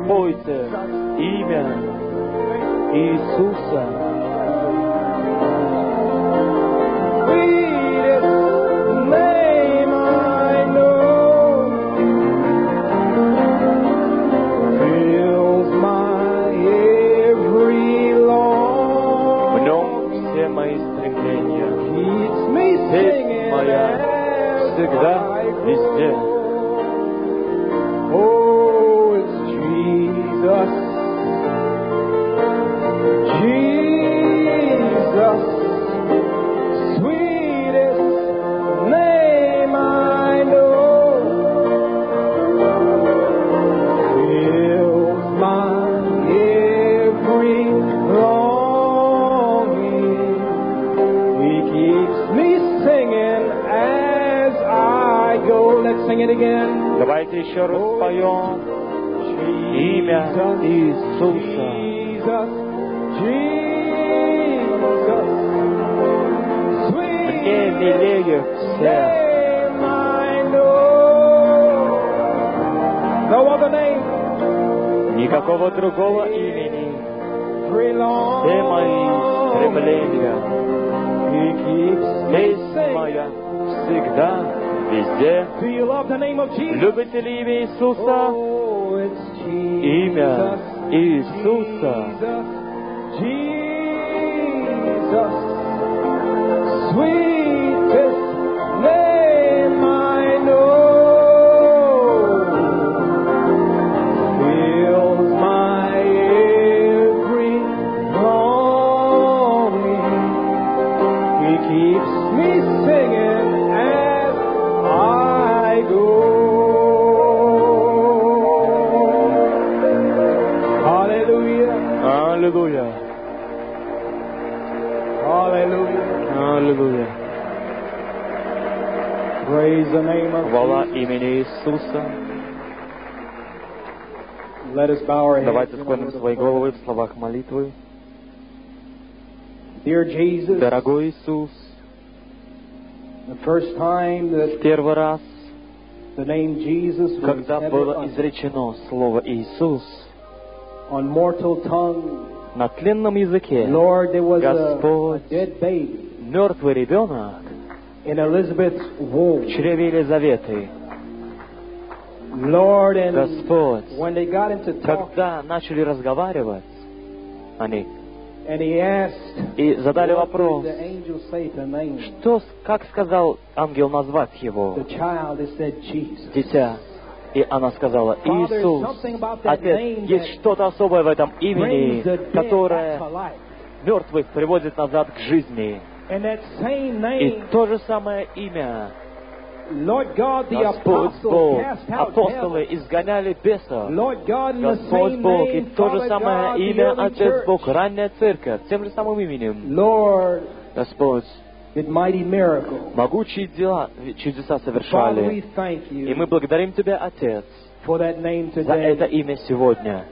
Пойте имя Иисуса. Всегда, везде. Oh, it's Jesus, Jesus, sweetest name I know, fills my every longing. He keeps me singing as I go. Let's sing it again. Давайте еще раз споем имя Иисуса. Мне милее всех. Никакого другого имени. Все мои стремления. Песня моя всегда, везде. Любите ли имя Иисуса? Имя Иисуса. Sweetest name I know, fills my every longing. He keeps me singing as I go. Hallelujah. Hallelujah. Hallelujah. Аллилуйя. Praise the name of Хвала Jesus. имени Иисуса. Let us bow our heads. Давайте склоним свои головы в словах молитвы. Dear Jesus, Дорогой Иисус, the first time that первый раз, the name Jesus was когда ever было uttered изречено слово Иисус on mortal tongue, на тленном языке, Lord, there was a Господь, dead baby мертвый ребенок in Elizabeth's в womb. чреве Елизаветы. Lord, and Господь, when they got into talk, когда начали разговаривать они and he asked, и задали what вопрос, did the angel say to the name? как сказал ангел назвать его? The child has said Jesus. Дитя. И она сказала, Иисус. Отец, есть что-то особое в этом имени, которое мертвых приводит назад к жизни. И то же самое имя. Господь Бог, апостолы изгоняли бесов. Господь Бог, и то же самое имя Отец Бог, ранняя церковь, тем же самым именем. Господь, могучие дела, чудеса совершали. И мы благодарим Тебя, Отец, за это имя сегодня.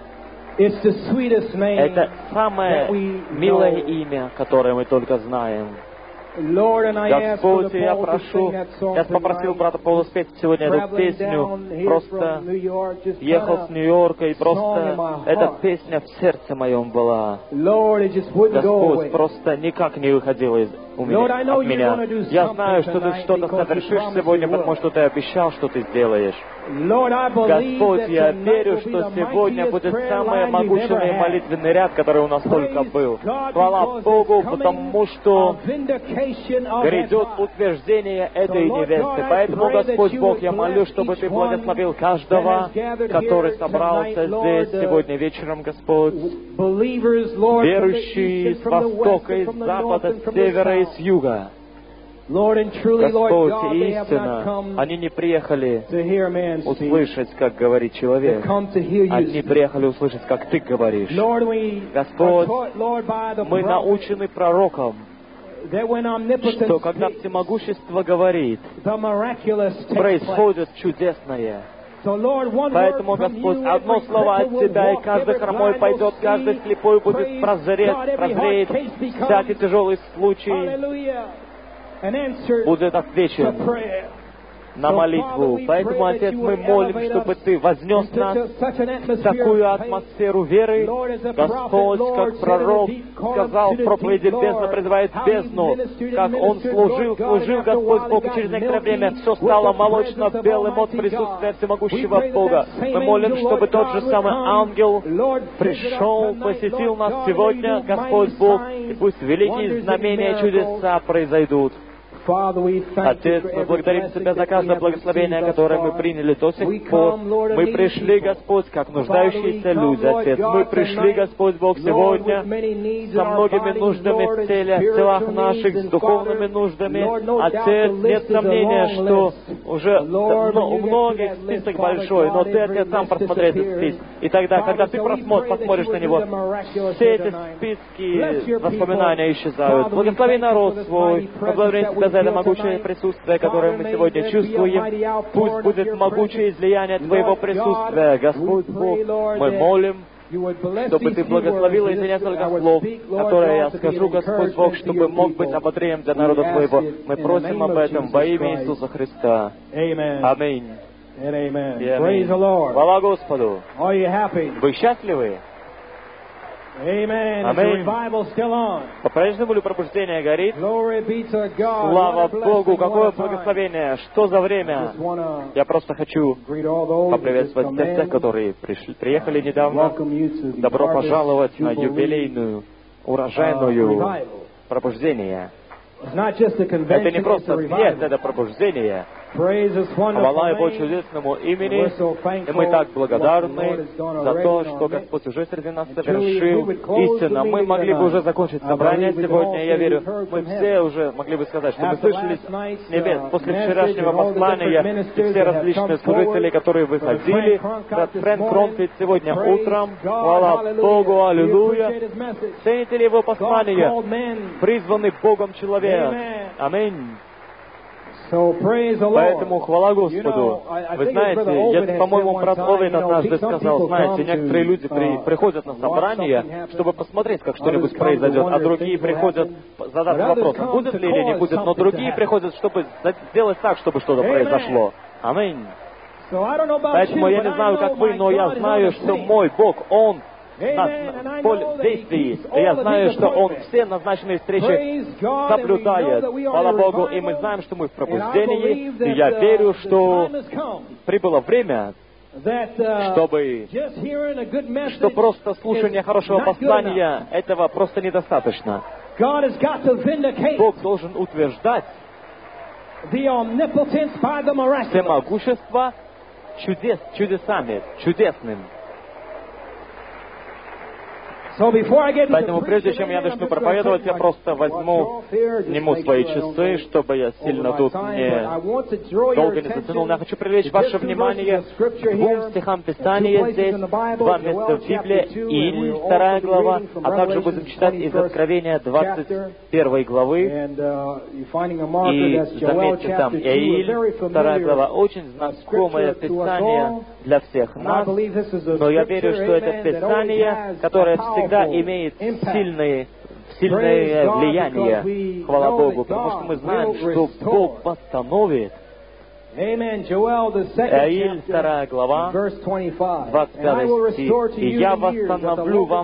Это самое милое имя, которое мы только знаем. Господь, я попросил брата Паула спеть сегодня эту песню. Просто ехал с Нью-Йорка, и просто эта песня в сердце моем была. Господь, просто никак не выходила от меня. Я знаю, что Ты что-то совершишь сегодня, потому что Ты обещал, что Ты сделаешь. Господь, я верю, что сегодня будет самый могучий молитвенный ряд, который у нас только был. Слава Богу, потому что грядет утверждение этой невесты. Поэтому, Господь Бог, я молю, чтобы Ты благословил каждого, который собрался здесь сегодня вечером, Господь. Верующие с востока, из запада, с севера и с юга. Господь, истинно, они не приехали услышать, как говорит человек. Они приехали услышать, как Ты говоришь. Господь, мы научены пророком, что когда всемогущество говорит, происходит чудесное. Поэтому, Господь, одно слово от Тебя, и каждый хромой пойдет, каждый слепой будет прозреет, всякий тяжелый случай будет отвечен. на молитву. Поэтому, Отец, мы молим, чтобы Ты вознес нас в такую атмосферу веры. Господь, как пророк сказал в проповеди, бездна призывает бездну, как Он служил, Господь Бог, и через некоторое время все стало молочно-белым от присутствия всемогущего Бога. Мы молим, чтобы тот же самый ангел пришел, посетил нас сегодня, Господь Бог, и пусть великие знамения и чудеса произойдут. Отец, мы благодарим Тебя за каждое благословение, которое мы приняли до сих пор. Мы пришли, Господь, как нуждающиеся люди, Отец. Мы пришли, Господь Бог, сегодня со многими нуждами в теле, в телах наших, с духовными нуждами. Отец, нет сомнения, что уже у многих список большой, но Ты, Отец, сам просмотри этот список. И тогда, когда Ты посмотришь на него, все эти списки воспоминания исчезают. Благослови народ свой, благодарим Тебя за это могучее присутствие, которое мы сегодня чувствуем. Пусть будет могучее излияние Твоего присутствия, Господь Бог. Мы молим, чтобы Ты благословил эти несколько слов, которые я скажу, Господь Бог, чтобы мог быть ободрением для народа Твоего. Мы просим об этом во имя Иисуса Христа. Аминь. Хвала Господу. Вы счастливы? Аминь. По-прежнему ли пробуждение горит? Слава Богу! Какое благословение! Что за время? Я просто хочу поприветствовать тех, которые приехали недавно. Добро пожаловать на юбилейную, урожайную пробуждение. Это не просто съезд, это пробуждение. Хвала Его чудесному имени, и мы так благодарны за то, что Господь уже среди нас совершил. Истинно, мы могли бы уже закончить собрание сегодня, я верю, мы все уже могли бы сказать, что мы слышали с небес после вчерашнего послания, и все различные служители, которые выходили. Брат Фрэнк Кронфельд сегодня утром, хвала Богу, аллилуйя. Цените ли его послание? Призванный Богом человек. Аминь. Поэтому хвала Господу. Вы знаете, я, по-моему, брат Овен однажды сказал, знаете, некоторые люди приходят на собрание, чтобы посмотреть, как что-нибудь произойдет, а другие приходят задаться вопросом, будет ли или не будет, но другие приходят, чтобы сделать так, чтобы что-то произошло. Аминь. Поэтому я не знаю, как вы, но я знаю, что мой Бог, Он в поле действий. И я знаю, что Он все назначенные встречи соблюдает. Слава Богу, и мы знаем, что мы в пробуждении. И я верю, что прибыло время, что просто слушание хорошего послания, этого просто недостаточно. Бог должен утверждать всемогущество чудесами, чудесным. Поэтому прежде чем я начну проповедовать, я просто сниму свои часы, чтобы я сильно тут долго не затянул. Но я хочу привлечь ваше внимание к 2 стихам Писания здесь, 2 места в Библии, Ииль, 2 глава, а также будем читать из Откровения 21 главы. И заметьте там, Ииль, 2 глава, очень знакомое Писание для всех нас, но я верю, что это Писание, которое всегда имеет сильное влияние, хвала Богу, потому что мы знаем, что Бог постановит. Ииль, 2 глава, 25 стих. «И я восстановлю вам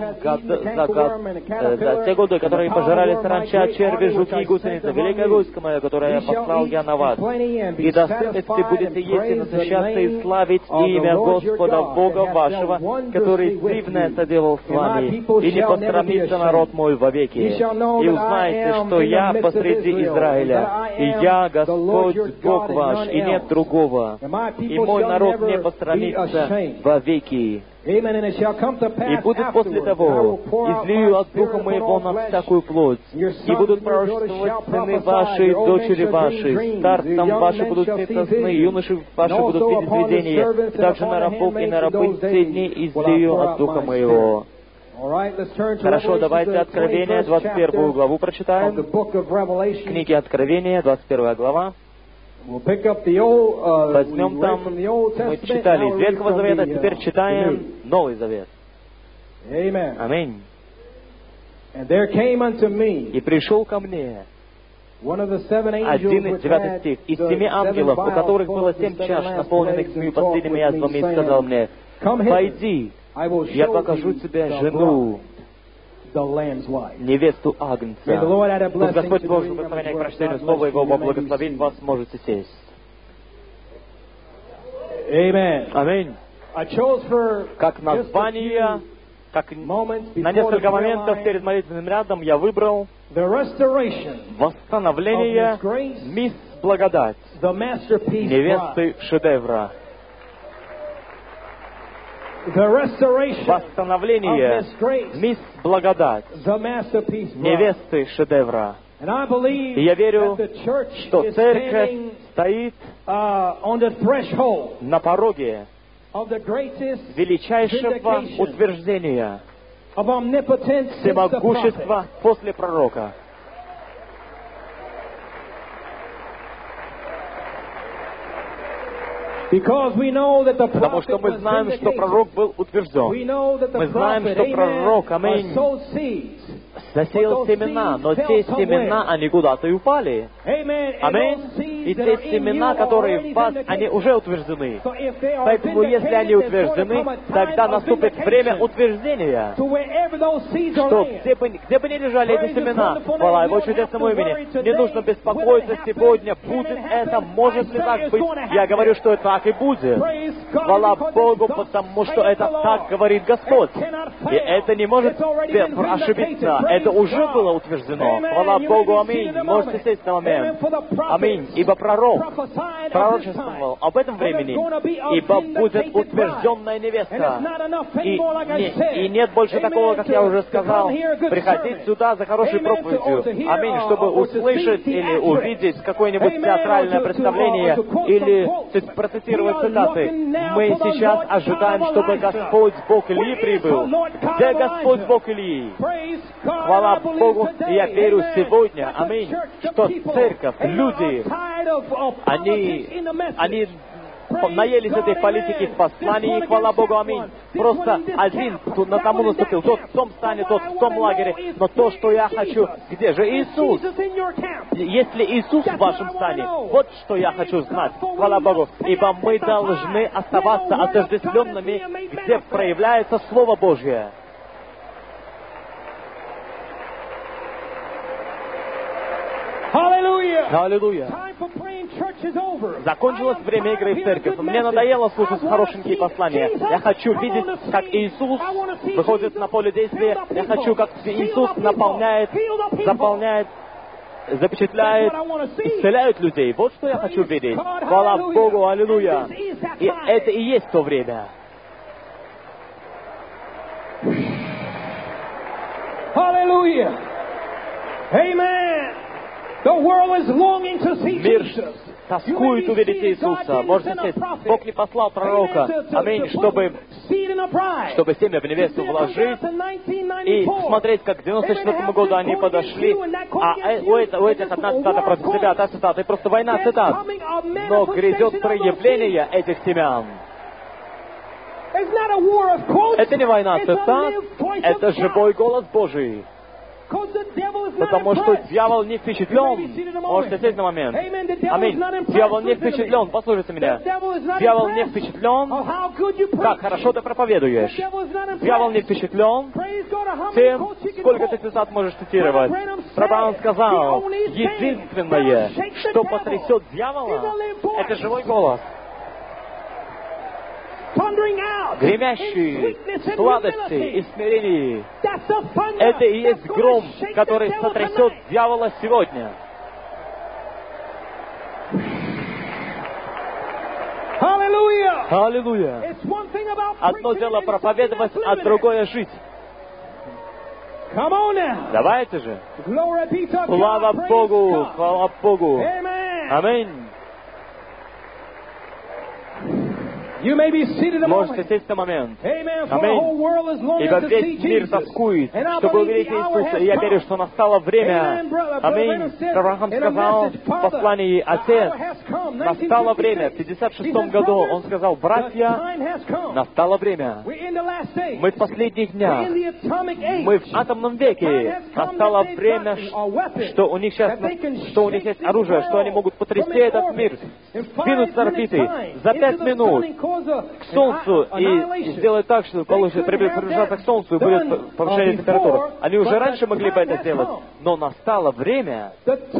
за те годы, которые пожирали саранча, черви, жуки и гусеницы, великое войско мое, которое я послал я на вас. И до сытости будете есть и насыщаться и славить имя Господа Бога вашего, который дивное соделал с вами, и не посрамится народ мой вовеки. И узнаете, что я посреди Израиля, и я Господь Бог ваш, и нет другого, и мой народ не посрамится вовеки. И будет после того, излию от Духа Моего на всякую плоть, и будут пророчествовать сыны ваши, и дочери ваши, старцам ваши будут сниться сны, юноши ваши будут видеть видения, и также на рабов и на рабынь все дни излию от Духа Моего». Хорошо, давайте Откровение, 21 главу прочитаем. Книги Откровения, 21 глава. Возьмем там, мы читали из Ветхого Завета, теперь читаем Новый Завет. Аминь. «И пришел ко мне 11, 9 стих. «Из 7 ангелов, у которых было 7 чаш, наполненных 7 последними язвами, и сказал мне: пойди, я покажу тебе жену, невесту Агнца». Пусть Господь Божий благословение к прочтению Слова Его благословит вас, можете сесть. Аминь. Как название, как на несколько моментов перед молитвенным рядом я выбрал «Восстановление мисс Благодать, невесты шедевра». Восстановление мисс Благодать, невесты шедевра. И я верю, что церковь стоит на пороге величайшего утверждения всемогущества после пророка. Потому что мы знаем, что пророк был утвержден. Мы знаем, что пророк, аминь, засеял семена, но те семена, они куда-то и упали. Аминь. И те семена, которые в вас, они уже утверждены. Поэтому, если они утверждены, тогда наступит время утверждения. Что где бы ни лежали эти семена, хвала Его чудесному имени, не нужно беспокоиться сегодня, будет это, может ли так быть. Я говорю, что это так и будет. Хвала Богу, потому что это так говорит Господь. И это не может ошибиться. Это уже было утверждено. Хвала Богу, аминь. Можете сесть на момент. Аминь. Ибо пророк пророчествовал об этом времени, ибо будет утвержденная невеста. И нет больше такого, как я уже сказал, приходить сюда за хорошей проповедью. Аминь. Чтобы услышать или увидеть какое-нибудь театральное представление или процитировать цитаты. Мы сейчас ожидаем, чтобы Господь Бог Ильи прибыл. Где Господь Бог Ильи? Хвала Богу, и я верю сегодня, аминь, что церковь, люди, они наелись этой политики в послании, хвала Богу, аминь. Просто один на тому наступил, тот в том стане, тот в том лагере. Но то, что я хочу, где же Иисус? Есть ли Иисус в вашем стане? Вот что я хочу знать, хвала Богу. Ибо мы должны оставаться отождествленными, где проявляется Слово Божье. Аллилуйя! Закончилось время игры в церковь. Мне надоело слушать хорошенькие послания. Я хочу видеть, как Иисус выходит на поле действия. Я хочу, как Иисус наполняет, заполняет, запечатляет, исцеляет людей. Вот что я хочу видеть. Хвала Богу, аллилуйя! И это и есть то время. Аллилуйя! Amen! Мир тоскует увидеть Иисуса. Можете сесть. Бог не послал пророка, аминь, чтобы семя в невесту вложить и посмотреть, как к 94 году они подошли. А у этих одна цитата против себя, та цитата, и просто война цитат. Но грядет проявление этих семян. Это не война цитат, это живой голос Божий. Потому что дьявол не впечатлен. Можете сесть на момент. Аминь. Дьявол не впечатлен. Послушайте меня. Дьявол не впечатлен. Как хорошо ты проповедуешь. Дьявол не впечатлен тем, сколько ты цитат можешь цитировать. Брат сказал, единственное, что потрясет дьявола, это живой голос. Гремящие сладости и смирения. Это и есть гром, который сотрясет дьявола сегодня. Аллилуйя! Одно дело проповедовать, а другое жить. Давайте же. Слава Богу! Слава Богу! Аминь! Можете сесть на момент. Аминь. Ибо весь мир тоскует, чтобы увидеть Иисуса. И я верю, что настало время. Аминь. Авраам сказал в послании: Отец, Настало время. В 56 году он сказал: братья, настало время. Мы в последних днях. Мы в атомном веке. Настало время, что у них есть оружие, что они могут потрясти этот мир, сдвинуть с орбиты за 5 минут к Солнцу и сделать так, что приближаться к Солнцу и будет повышение температуры. Они уже раньше могли бы это сделать, но настало время,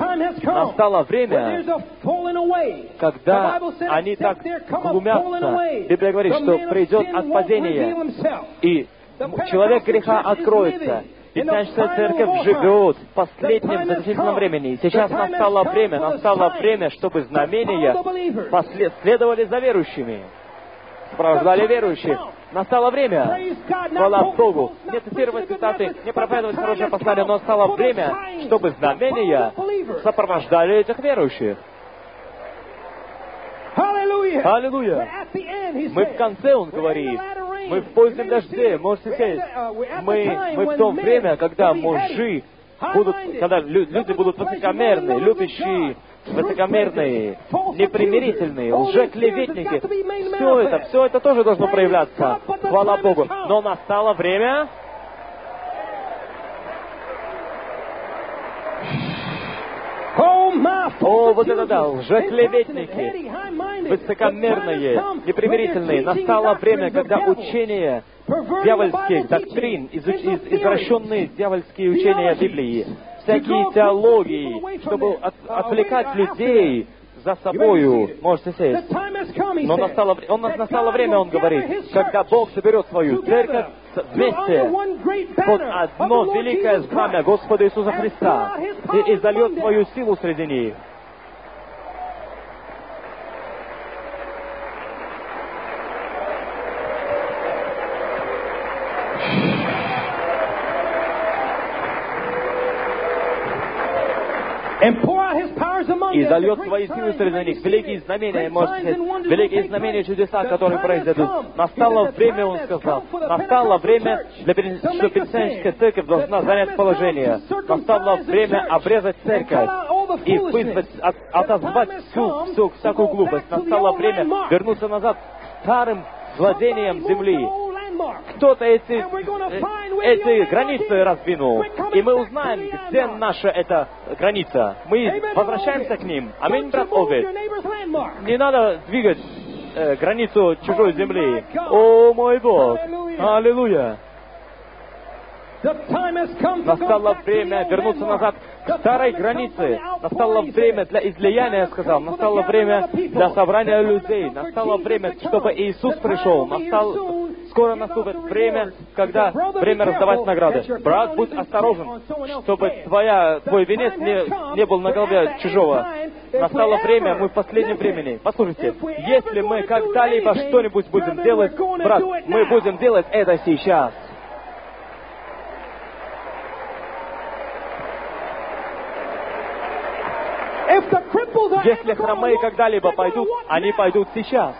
когда они так глумятся. Библия говорит, что придет отпадение, и человек греха откроется. Пятничная церковь живет в последнем заключительном времени. Сейчас настало время, чтобы знамения следовали за верующими, сопровождали верующих. Настало время. Хвала Богу. Не цитировать цитаты, не проповедовать хорошее послание, но настало время, чтобы знамения сопровождали этих верующих. Аллилуйя! Мы в конце, он говорит. Мы в позднем дожде, можете сказать. Мы в том время, когда мужи будут, когда люди будут высокомерные, любящие, высокомерные, непримирительные, лжеклеветники. Все это тоже должно проявляться. Хвала Богу. Но настало время. О, вот это да, лжеклеветники, высокомерные, непримирительные. Настало время, когда учения дьявольских доктрин, извращенные дьявольские учения Библии, всякие теологии, чтобы отвлекать людей за собою, можете сесть. Но настало время, он говорит, когда Бог соберет свою церковь вместе под одно великое знамя Господа Иисуса Христа и зальет свою силу среди них. И зальет свои силы среди них. Великие знамения, можете сказать, великие знамения, чудеса, которые произойдут. Настало время, он сказал, настало время, что Пятидесятническая церковь должна занять положение. Настало время обрезать церковь и вызвать, отозвать всякую глупость. Настало время вернуться назад к старым владениям земли. Кто-то эти границы раздвинул, и мы узнаем, где наша эта граница. Мы возвращаемся к ним. Аминь, брат Овид. Не надо двигать границу чужой земли. О, мой Бог! Аллилуйя! Настало время вернуться назад к старой границе. Настало время для излияния, я сказал. Настало время для собрания людей. Настало время, чтобы Иисус пришел. Скоро наступит время, когда время раздавать награды. Брат, будь осторожен, чтобы твой венец не был на голове чужого. Настало время, мы в последнем времени. Послушайте, если мы когда-либо что-нибудь будем делать, брат, мы будем делать это сейчас. Если хромые когда-либо пойдут, они пойдут сейчас.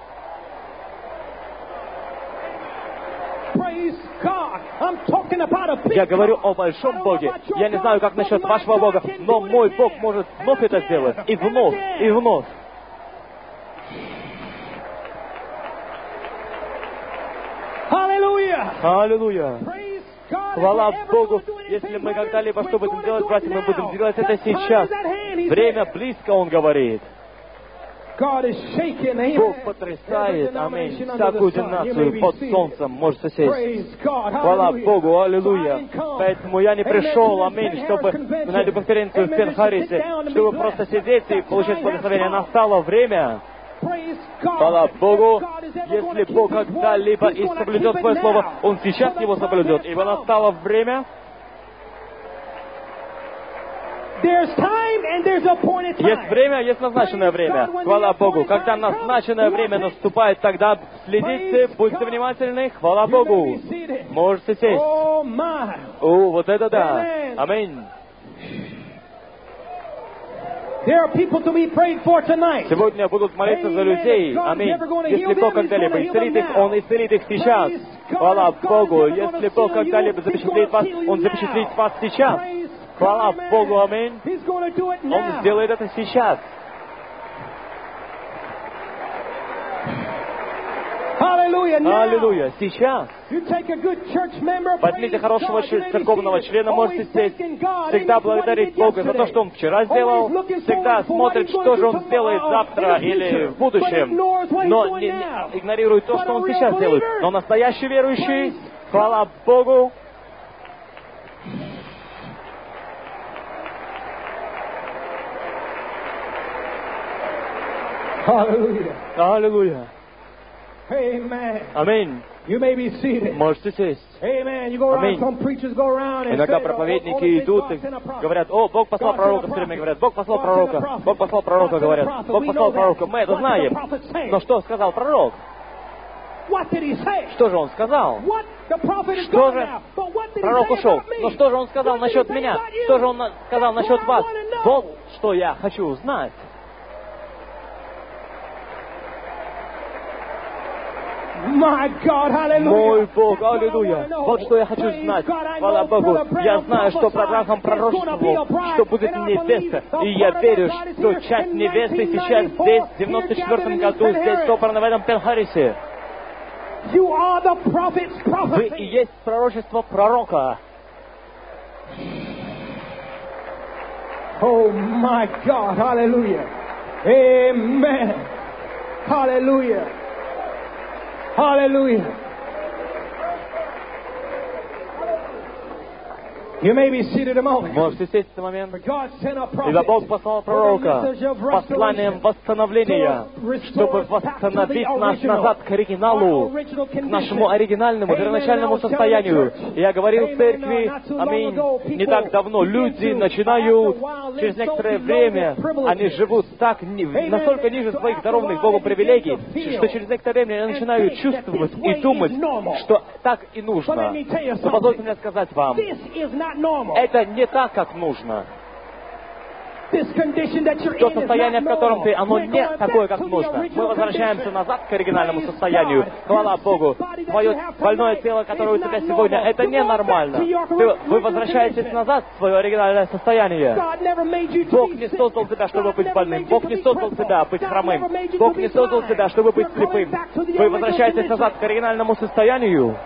Я говорю о большом Боге. Я не знаю, как насчет вашего Бога, но мой Бог может вновь это сделать. И вновь, и вновь. Аллилуйя! Хвала Богу, если мы когда-либо что будем делать, братья, мы будем делать это сейчас. Время близко, он говорит. Бог потрясает, аминь, всякую нацию под солнцем, можете сесть. Хвала Богу, аллилуйя. Поэтому я не пришел, аминь, чтобы на эту конференцию в Пенхарисе, чтобы просто сидеть и получить благословение. Настало время. Хвала Богу, если Бог когда-либо и соблюдет свое слово, Он сейчас его соблюдет. Ибо настало время. Есть время, есть назначенное время. Хвала Богу. Когда назначенное время наступает, тогда следите, будьте внимательны. Хвала Богу. Можете сесть. О, вот это да. Аминь. Сегодня будут молиться за людей. Аминь. Если Бог когда-либо исцелит их, Он исцелит их сейчас. Хвала Богу. Если Бог когда-либо запечатлит вас, Он запечатлит вас сейчас. Хвала Богу. Аминь. Он сделает это сейчас. Аллилуйя. Сейчас возьмите хорошего церковного члена, можете сесть, всегда благодарить Бога за то, что Он вчера сделал, всегда смотрит, что же Он сделает завтра или в будущем, но не игнорирует то, что Он сейчас делает. Но настоящий верующий, хвала Богу, Аллилуйя. Аминь. Можете сесть. Аминь. Иногда проповедники идут и говорят: о, Бог послал пророка, все время говорят: Бог послал пророка, Бог послал пророка, говорят, Бог послал пророка. Мы это знаем. Но что сказал пророк? Что же он сказал? Что же? Пророк ушел. Но что же он сказал насчет меня? Что же он сказал насчет вас? Вот что я хочу узнать. Мой Бог, аллилуйя. Вот что я хочу знать. Хвала Богу. Я знаю, что пророком пророчествовал, что будет невеста. И я верю, что часть невесты сейчас здесь, в 94-м году, здесь собрана в этом Пенхарисе. Вы и есть пророчество пророка. Oh my God, hallelujah. Amen. Hallelujah. Hallelujah. You may be seated a moment. Можете сесть в момент. Ибо Бог послал пророка посланием восстановления, чтобы восстановить нас назад к оригиналу, к нашему оригинальному, первоначальному состоянию. Я говорил в церкви, аминь, не так давно, люди начинают, через некоторое время, они живут так, настолько ниже своих дарованных Богу привилегий, что через некоторое время они начинают чувствовать и думать, что так и нужно. Но позвольте мне сказать вам, это не так, как нужно. То состояние, в котором ты, оно не такое, как нужно. Мы возвращаемся назад к оригинальному состоянию. Хвала Богу. Твое больное тело, которое у тебя сегодня, это ненормально. Вы возвращаетесь назад в свое оригинальное состояние. Бог не создал тебя, чтобы быть больным. Бог не создал тебя быть хромым. Бог не создал тебя, чтобы быть слепым. Вы возвращаетесь назад к оригинальному состоянию.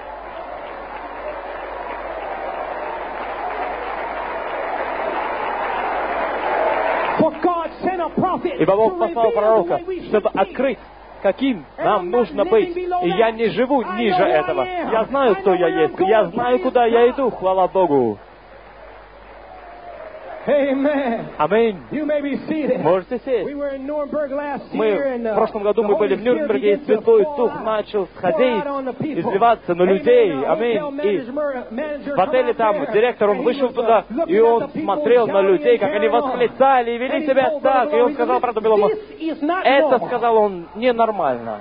Ибо Бог послал пророка, чтобы открыть, каким нам нужно быть. И я не живу ниже этого. Я знаю, кто я есть. Я знаю, куда я иду. Хвала Богу. Аминь. Можете сесть. В прошлом году мы были в Нюрнберге, и Святой Дух начал сходить, изливаться на людей. Аминь. И в отеле там директор, он вышел туда, и он смотрел на людей, как они восклицали и вели себя так. И он сказал брату Белому: это, сказал он, ненормально.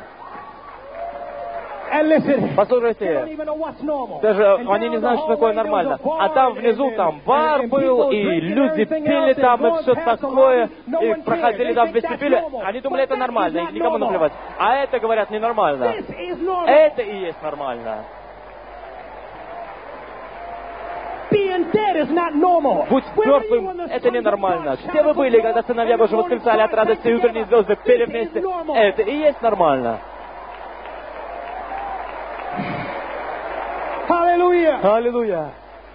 Послушайте, даже они не знают, что такое нормально. А там внизу, там бар был, и люди пили там, и все такое, и проходили там в вестибюле. Они думали, это нормально, и никому наплевать. А это, говорят, ненормально. Это и есть нормально. Будь мертвым, это ненормально. Где вы были, когда сыновья Божьи восклицали от радости, и утренние звезды пели вместе? Это и есть нормально. Аллилуйя! Аллилуйя!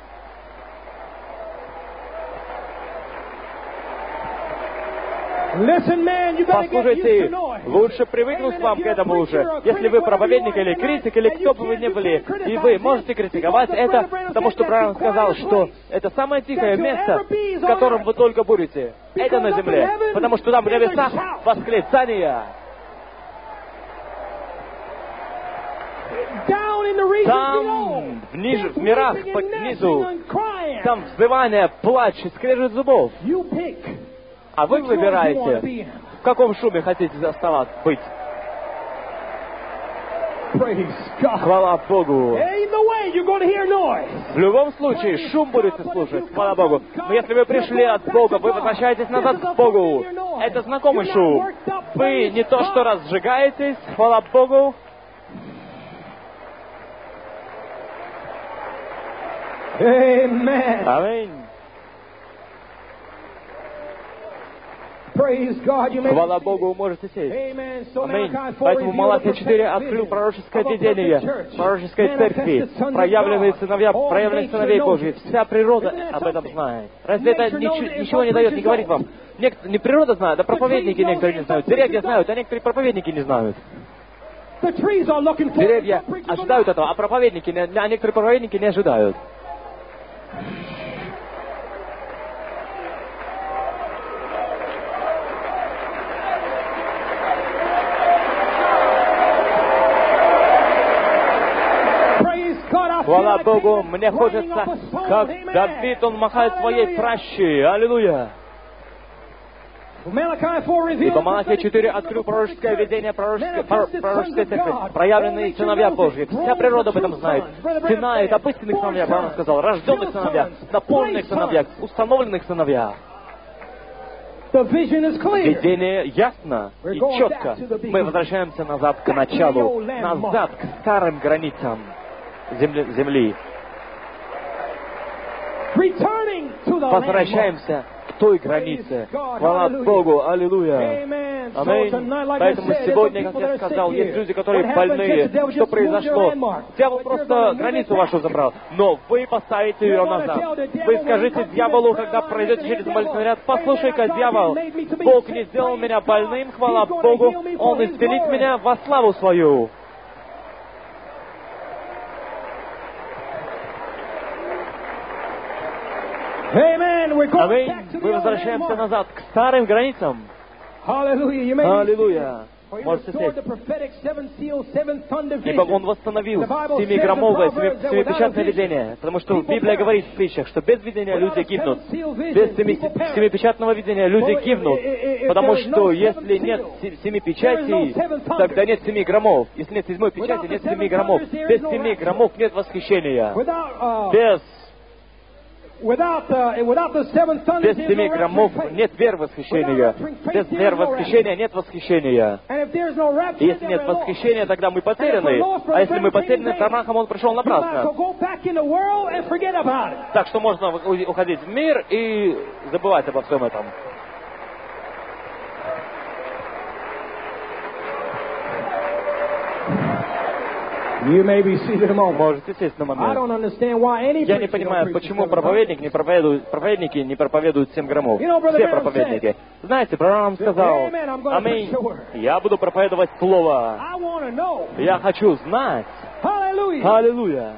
Послушайте, лучше привыкнуть вам к этому уже. Если вы проповедник или критик, или кто бы вы ни были, и вы можете критиковать это, потому что Браун сказал, что это самое тихое место, в котором вы только будете. Это на земле. Потому что там в небесах восклицания. Там, в мирах, под низу, там взывание, плач и скрежет зубов. А вы выбираете, в каком шуме хотите быть. Хвала Богу. В любом случае, шум будете слушать, хвала Богу. Но если вы пришли от Бога, вы возвращаетесь назад к Богу. Это знакомый шум. Вы не то что разжигаетесь, хвала Богу. Аминь. Хвала Богу, можете сесть. Аминь. Поэтому Малахия 4 открыл пророческое видение, пророческой церкви, проявленные сыновей Божьи. Вся природа об этом знает. Разве это ничего не дает, не говорит вам? Не природа знает, а проповедники некоторые не знают. Деревья знают, а некоторые проповедники не знают. Деревья ожидают этого, а некоторые проповедники не ожидают. Хвала Богу, мне хочется, как Давид, он махает своей пращей. Аллилуйя. Ибо Малахия 4 открыл пророческое видение, пророческая церковь, проявленные сыновья Божьи. Вся природа об этом знает. Знает об истинных сыновьях, Бог сказал, рожденных сыновьях, наполненных сыновьях, установленных сыновьях. Видение ясно и четко. Мы возвращаемся назад к началу, назад к старым границам земли. Возвращаемся к той границе. Хвала Богу, аллилуйя. Аминь. Поэтому сегодня, как я сказал, есть люди, которые больные. Что произошло? Дьявол просто границу вашу забрал. Но вы поставите ее назад. Вы скажите дьяволу, когда пройдете через молитвенный ряд: послушай-ка, дьявол, Бог не сделал меня больным, хвала Богу, Он исцелит меня во славу свою. Аминь. Мы возвращаемся назад к старым границам. Аллилуйя. Можете сесть. Ибо Он восстановил семиграммовое, семипечатное видение. Потому что Библия говорит в притчах, что без видения люди гибнут. Без семипечатного видения люди гибнут. Потому что если нет семи печатей, тогда нет 7 громов. Если нет 7 печати, нет 7 громов. Без 7 громов нет восхищения. Без 7 громов нет веры восхищения. Без веры восхищения нет восхищения. И если нет восхищения, тогда мы потеряны. А если мы потеряны, то Арахам Он пришел напрасно. Так что можно уходить в мир и забывать обо всем этом. Можете сесть на момент. Я не понимаю, почему проповедники не проповедуют 7 громов. Все проповедники. Знаете, пророк сказал: аминь, я буду проповедовать Слово. Я хочу знать. Аллилуйя.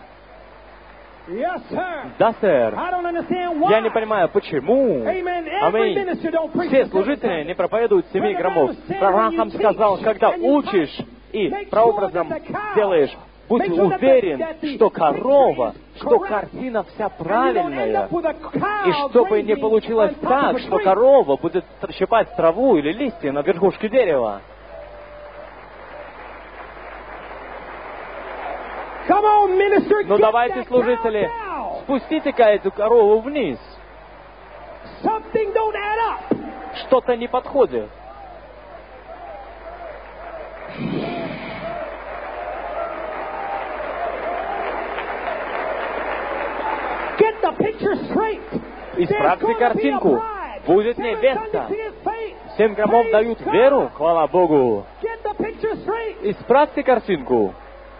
Да, сэр. Я не понимаю, почему. Аминь. Все служители не проповедуют 7 громов. Пророк сказал: когда учишь и прообразом делаешь, будь уверен, что корова, что картина вся правильная. И чтобы не получилось так, что корова будет щипать траву или листья на верхушке дерева. Ну давайте, служители, спустите-ка эту корову вниз. Что-то не подходит. Исправьте картинку. Будет невеста. 7 громов дают веру, хвала Богу. Исправьте картинку.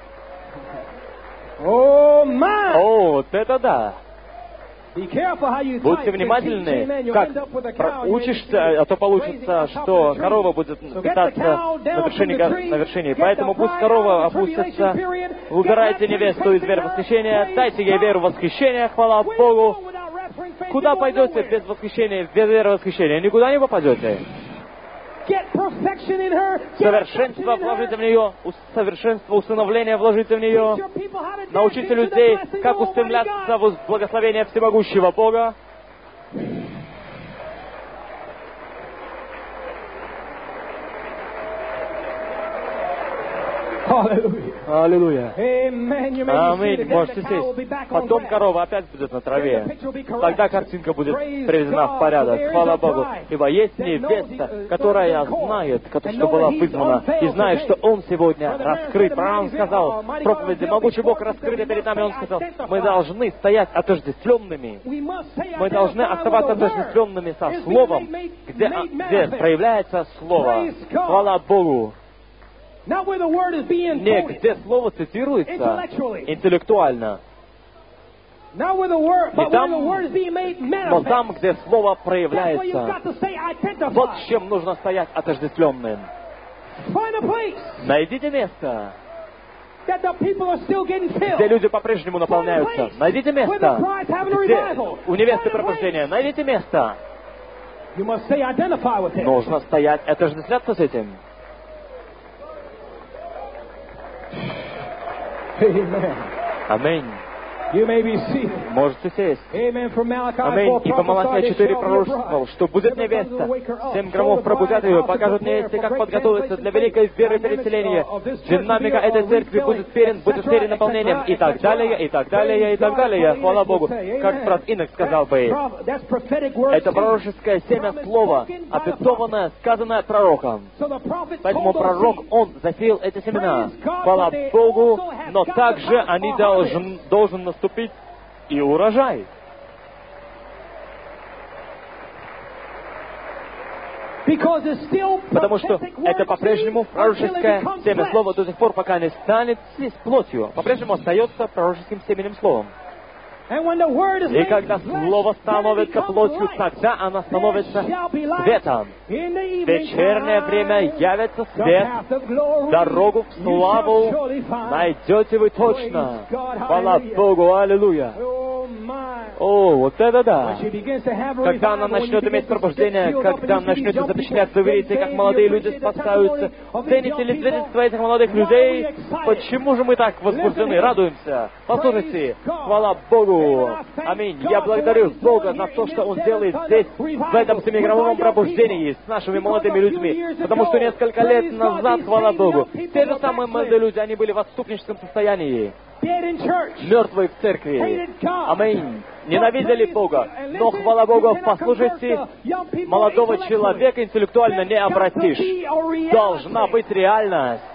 О, вот это да. Будьте внимательны, как учишься, а то получится, что корова будет питаться на вершине. Поэтому пусть корова опустится, убирайте невесту из веры восхищения, дайте ей веру восхищения, хвала Богу. Куда пойдете без восхищения, без веры восхищения? Никуда не попадете. Совершенство вложите в нее, совершенство усыновления вложите в нее. Научите людей, как устремляться в благословение всемогущего Бога. Аллилуйя. Amen. You may be Аминь. seated. Можете The cow will be сесть. back on Потом grass. корова опять будет на траве. Then the picture will be correct. Тогда картинка будет Praise приведена God. в порядок. So there is Слава a Богу. bride Ибо есть that невеста, knows которая the call. знает, And что know была that he's вызвана, и unveiled знает, что today. Он сегодня Brother раскрыт. Branham Пророк said, сказал Mighty в God проповеди, unveiled могучий Бог before us, раскрыт that we перед нами. Он must сказал, stay мы должны стоять отождествленными. We must stay Мы должны identified оставаться with the word. отождествленными со It's Словом, being где manifest. проявляется Слово. Praise God. Слава Богу. Not where the word is being Не quoted. где Слово цитируется Intellectually. интеллектуально, Not where the word, but там, where the word is being made но manifest. там, где Слово That's where you've проявляется. got to stay identified. Вот с чем нужно стоять отождествленным. Find a place Найдите место, that the people are still getting filled. где люди по-прежнему наполняются. Найдите место, где у невесты пробуждение. Найдите место. You must stay identified with it. Нужно стоять отождествляться с этим. Amen. Аминь. You may be seated. Можете сесть. Amen. From Malachi 4 Аминь. И по Малахии 4 prophesied, пророчествовал, что будет невеста. 7 громов пробудят ее, покажут невесте, как подготовиться для великой веры переселения. Динамика этой церкви будет перенаполнением. И так далее, и так далее, и так далее. Слава Богу. Как брат Инок сказал бы. Это пророческое семя слова, опитованное, сказанное пророком. Поэтому пророк, он засеял эти семена. Слава Богу, но также они должен наступить и урожай. Потому что это по-прежнему пророческое семя слова до тех пор, пока не станет плотью. По-прежнему остается пророческим семенем словом. И когда Слово становится плотью, тогда оно становится светом. В вечернее время явится свет, дорогу в славу найдете вы точно. Хвала Богу, аллилуйя. О, вот это да! Когда она начнет иметь пробуждение, когда начнете запечатляться, вы видите, как молодые люди спасаются. Цените ли свидетельство этих молодых людей? Почему же мы так возбуждены, радуемся? Послушайте, хвала Богу! Аминь. Я благодарю Бога за то, что Он делает здесь, в этом семиграммовом пробуждении с нашими молодыми людьми. Потому что несколько лет назад, хвала Богу, те же самые молодые люди, они были в отступническом состоянии. Мертвые в церкви. Аминь. Ненавидели Бога. Но, хвала Богу, послушайте, молодого человека интеллектуально не обратишь. Должна быть реальность.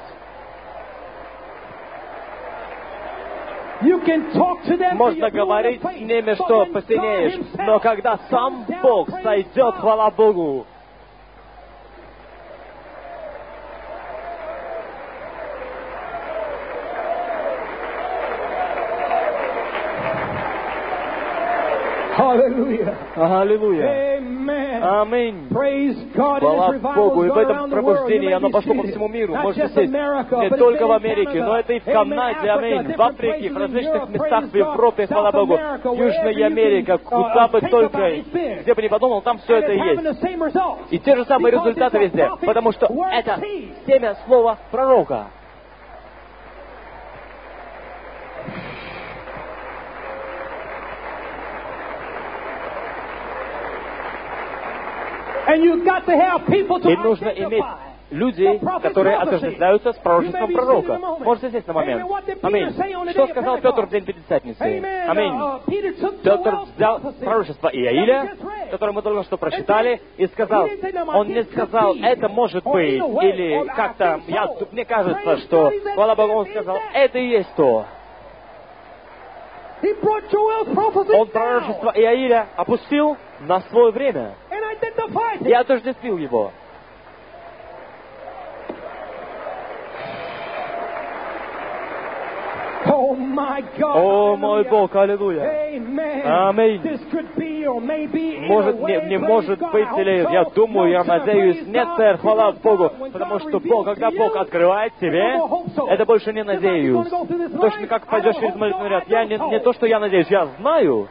Можно говорить с ними, что посинеешь, но когда сам Бог сойдет, хвала Богу, Аллилуйя. Аминь. Хвала Богу. И в этом пробуждении оно пошло по всему миру. Можете сесть не только в Америке, но это и в Канаде, аминь, в Африке, в различных местах в Европе, хвала Богу, Южная Америка, куда бы только, где бы ни подумал, там все это и есть. И те же самые результаты везде, потому что это семя слова пророка. И нужно иметь людей, которые отождествляются с пророчеством пророка. Можете сесть на момент. Аминь. Что сказал Петр в день Пятидесятницы? Аминь. Петр взял пророчество Иаиля, которое мы только что прочитали, и сказал, он не сказал, это может быть, или как-то, мне кажется, что, хвала Богу, он сказал, это и есть то. Он пророчество Иаиля опустил на свое время. И отождествил его. О, мой Бог, аллилуйя. Аминь. Может, не может быть, или я думаю, я надеюсь, нет, сэр, хвала Богу, потому что Бог, когда Бог открывает тебе, это больше не надеюсь. Точно как пойдешь через молитвенный ряд. Я не то, что я надеюсь, я знаю.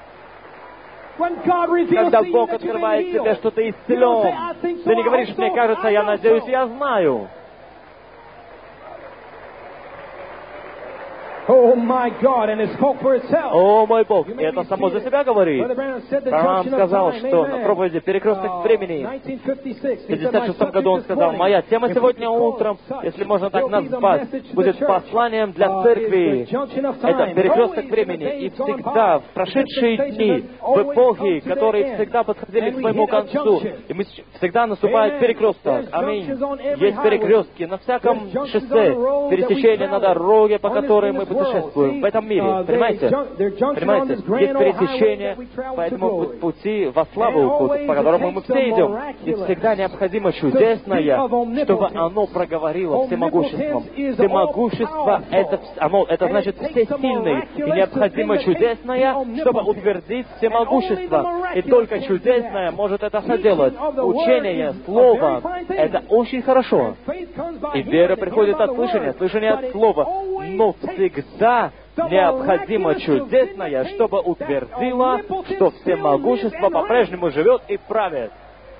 Когда Бог открывает тебе, что ты исцелен, ты не говоришь, мне кажется, я надеюсь, я знаю. Oh my God, and it spoke for itself. О мой Бог, и это само за себя говорит. Бранхам сказал, что на проповеди «Перекресток времени» в 1956 году он сказал: «Моя тема сегодня утром, если можно так назвать, будет посланием для церкви. Это перекресток времени. И всегда, в прошедшие дни, в эпохи, которые всегда подходили к своему концу, и мы всегда наступает перекресток. Аминь. Есть перекрестки на всяком шоссе, пересечение на дороге, по которой мы путешествуем в этом мире. Понимаете? Понимаете? Есть пересечение по этому пути во славу, по которому мы все идем. И всегда необходимо чудесное, чтобы оно проговорило всемогуществом. Всемогущество это значит всесильный. И необходимо чудесное, чтобы утвердить всемогущество. И только чудесное может это соделать. Учение, слово, это очень хорошо. И вера приходит от слышания, слышание от слова. Но всегда необходимо чудесное, чтобы утвердило, что всемогущество по-прежнему живет и правит.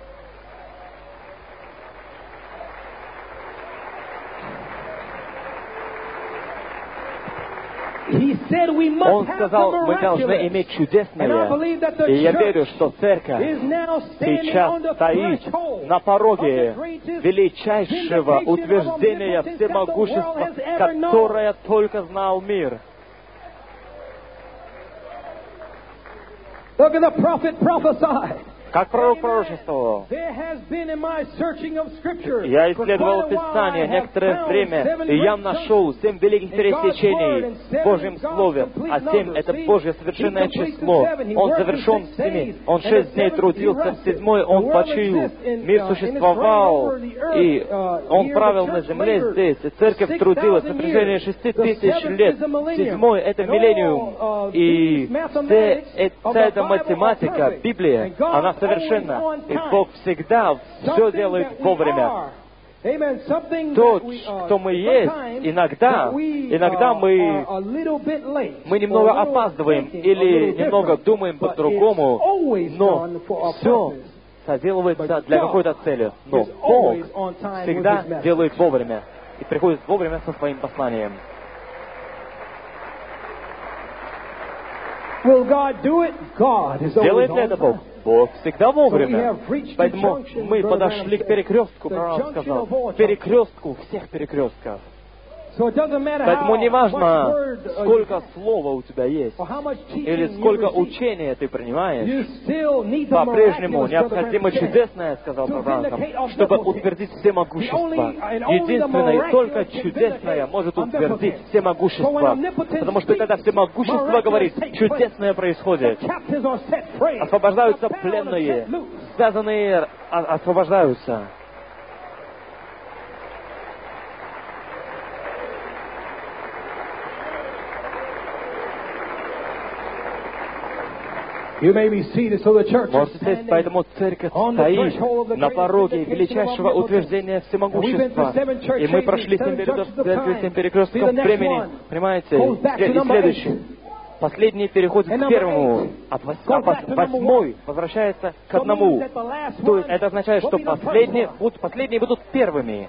Он сказал, мы должны иметь чудесное. И я верю, что церковь сейчас стоит на пороге величайшего утверждения всемогущества, которое только знал мир. Как пророк пророчествовал. Я исследовал Писание некоторое время, и я нашел 7 великих пересечений в Божьем Слове, а 7 — это Божье совершенное число. Он завершен в 7. Он 6 дней трудился, в 7-й Он почил. Мир существовал, и Он правил на земле здесь, и церковь трудилась на протяжении 6000 лет. 7-й — это миллениум. И вся эта математика, Библия, она совершенно. И Бог всегда все делает вовремя. То, что мы есть, иногда мы немного опаздываем или немного думаем по-другому, но все соделывается для какой-то цели. Но Бог всегда делает вовремя и приходит вовремя со своим посланием. Делает ли это Бог? Бог всегда вовремя. Поэтому мы подошли к перекрестку, пророк сказал, к перекрестку всех перекрестков. Поэтому не важно, сколько слова у тебя есть, или сколько учения ты принимаешь, по-прежнему необходимо чудесное, сказал пророком, чтобы утвердить всемогущество. Единственное и только чудесное может утвердить всемогущество. Потому что когда всемогущество говорит, чудесное происходит. Освобождаются пленные, связанные освобождаются. Можете сесть, поэтому церковь стоит на пороге величайшего утверждения всемогущества. И мы прошли 7 перекрестков времени. Понимаете? И следующий. Последний переходит к первому, а 8 возвращается к одному. То есть это означает, что последние будут первыми.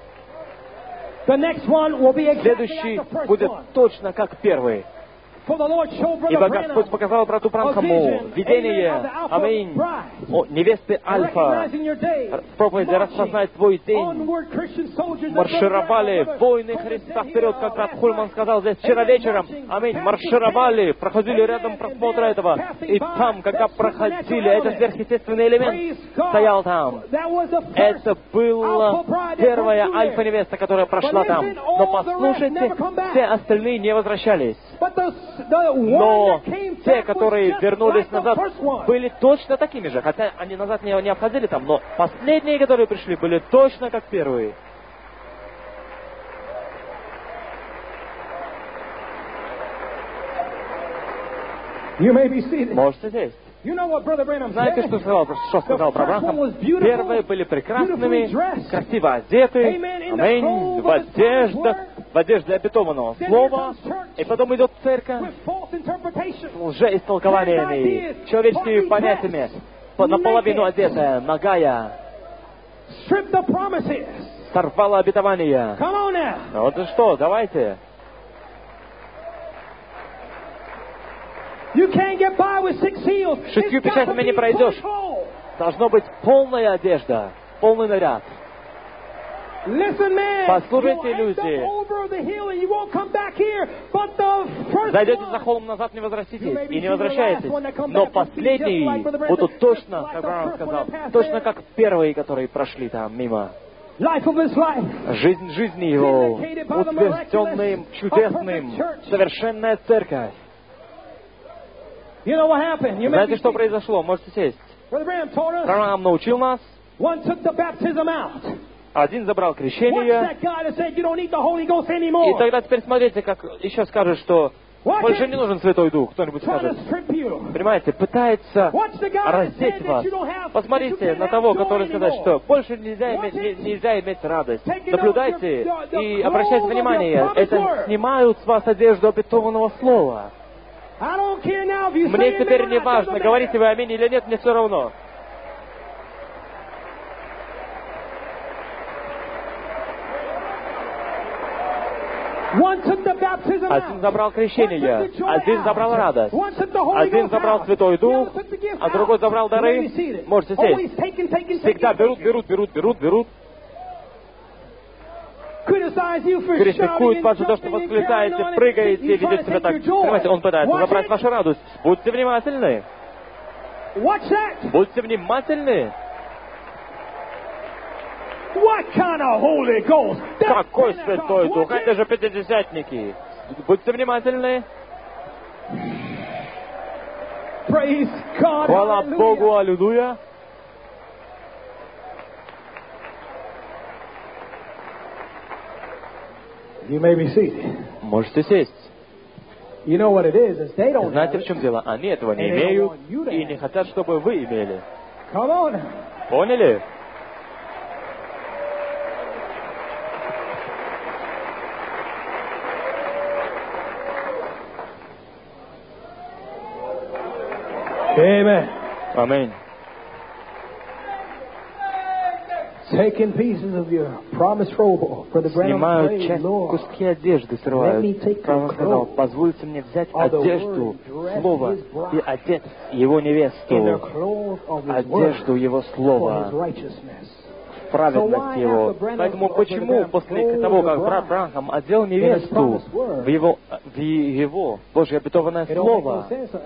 Следующий будет точно как первый. Ибо Господь показал брату Бранхаму видение, аминь, невесты Альфа, в проповеди «Распознай твой день». Маршировали воины Христа вперед, как брат Хульман сказал здесь вчера вечером, аминь, маршировали, проходили рядом просмотра этого, и там, когда проходили, это сверхъестественный элемент стоял там. Это была первая Альфа-невеста, которая прошла там. Но послушайте, все остальные не возвращались. Но те, которые вернулись назад, были точно такими же. Хотя они назад не обходили там, но последние, которые пришли, были точно как первые. Можете сесть. Знаете, что сказал Бранхам? Первые были прекрасными, красиво одеты, аминь, в одежде обетованного слова, и потом идет церковь с лжеистолкованиями, человеческими понятиями, наполовину одетая, нагая, сорвала обетование. Ну вот и что, давайте. 6 печатями не пройдешь. Должна быть полная одежда, полный наряд. Послушайте, люди, зайдете за холм, назад не возвратитесь и не возвращаетесь. Но последние будут точно, как Бранхам сказал, точно как первые, которые прошли там мимо. Жизнь жизни его, утвержденным, чудесным, совершенная церковь. Знаете, что произошло? Можете сесть. Бранхам научил нас. Один забрал крещение. И тогда теперь смотрите, как еще скажут, что больше не нужен Святой Дух. Кто-нибудь скажет. Понимаете, пытается раздеть вас. Посмотрите на того, который сказать, что больше нельзя иметь радость. Наблюдайте и обращайте внимание. Это снимают с вас одежду обетованного слова. Мне теперь не важно, говорите вы аминь или нет, мне все равно. Один забрал крещение, один забрал радость, один забрал Святой Дух, а другой забрал дары. Можете сесть. Всегда берут. Критикуют вас за то, что восклицаете, прыгаете, ведете себя так. Понимаете, он пытается забрать вашу радость. Будьте внимательны. Будьте внимательны. Какой Святой Дух? Это же пятидесятники. Будьте внимательны. Хвала Богу, аллилуйя. Можете сесть. Знаете, в чем дело? Они этого не имеют и не хотят, чтобы вы имели. Поняли? Аминь. Снимают часть, куски одежды срывают. Пророк сказал, позвольте мне взять одежду слова и одеть его невесту, одежду его слова, праведность его. Поэтому почему после того, как брат Бранхам одел невесту в его Божье обетованное слово,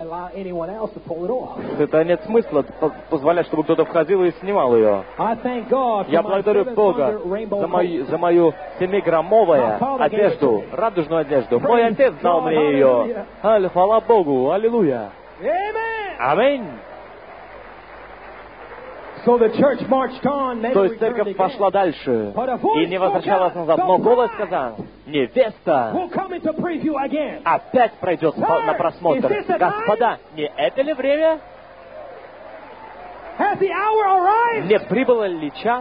это нет смысла позволять, чтобы кто-то входил и снимал ее. Я благодарю Бога за мою 7-граммовую одежду, радужную одежду. Мой отец дал мне ее. Хвала Богу, аллилуйя. Аминь. То есть церковь пошла дальше и не возвращалась назад. Но голос сказал, невеста опять пройдет на просмотр. Господа, не это ли время? Не прибыло ли час?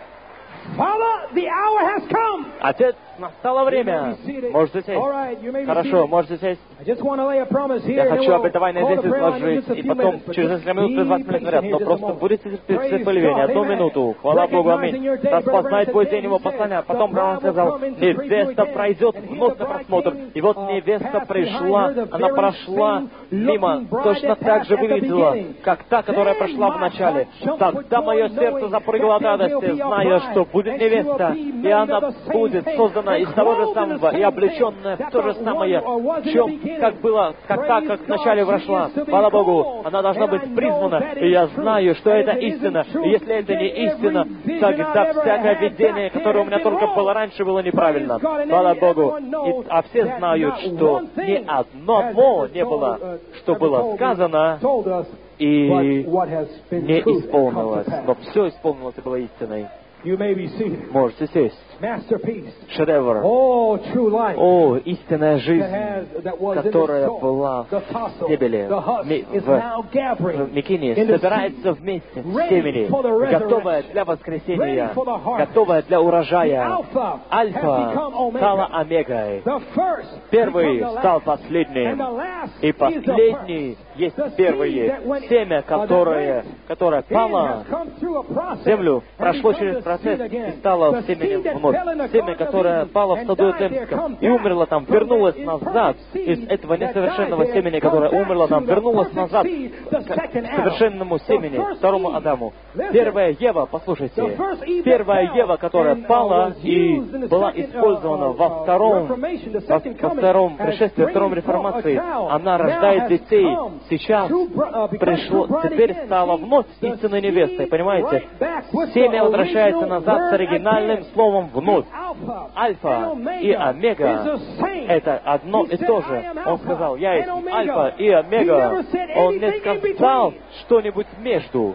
Отец, настало время. Можете сесть. Хорошо, можете сесть. Я хочу обетование здесь изложить, и потом через несколько минут призвать молитварят. Но просто будете терпеливее. 1 минуту. Хвала Богу, аминь. Распознай твой день его послания. Потом Бранхам сказал, невеста пройдет вновь на просмотр. И вот невеста пришла, она прошла мимо. Точно так же выглядела, как та, которая прошла в начале. Тогда мое сердце запрыгало от радости, зная, что будет невеста, и она будет создана из того же самого и облеченная в то же самое, в чем, как было, как вначале прошла. Слава Богу, она должна быть призвана, и я знаю, что это истина. И если это не истина, тогда всякое видение, которое у меня только было раньше, было неправильно. Слава Богу. А все знают, что ни одного не было, что было сказано, и не исполнилось. Но все исполнилось и было истиной. Можете сесть. Шедевр. О, истинная жизнь, которая была в Стебеле, в Микине, собирается вместе с семени, готовая для воскресения, готовая для урожая. Альфа стала омегой. Первый стал последним, и последний есть первые. Семя, которое пало в землю, прошло через процесс и стала семенем вновь. Семя, которое пало в саду Эдемском и умерло там, вернулось назад из этого несовершенного семени, которое умерло там, вернулось назад к совершенному семени, второму Адаму. Первая Ева, послушайте, первая Ева, которая пала и была использована во втором пришествии, втором реформации, она рождает детей. Сейчас теперь стала вновь истинной невестой, понимаете? Семя возвращается назад с оригинальным словом «вновь». Альфа и Омега — это одно и то же. Он сказал: «Я есть Альфа и Омега». Он не сказал что-нибудь между.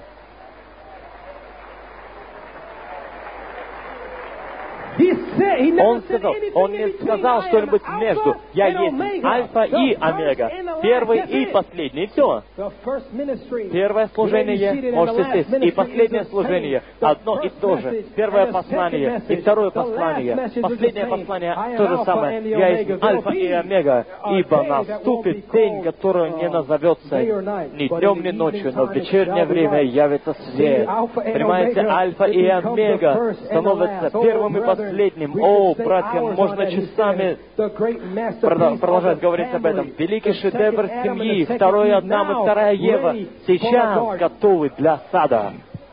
Он не сказал что-нибудь между. Я есть Альфа и Омега, первый и последний. И все. Первое служение, можете сесть, и последнее служение одно и то же. Первое послание и второе послание. Последнее послание то же самое. Я есть Альфа и Омега, ибо наступит день, который не назовется ни днем, ни ночью, но в вечернее время явится свет. Понимаете, Альфа и Омега становятся первым и последним. О, братья, можно часами продолжать говорить об этом. Великий шедевр семьи, второй Адам и вторая Ева, сейчас готовы для сада.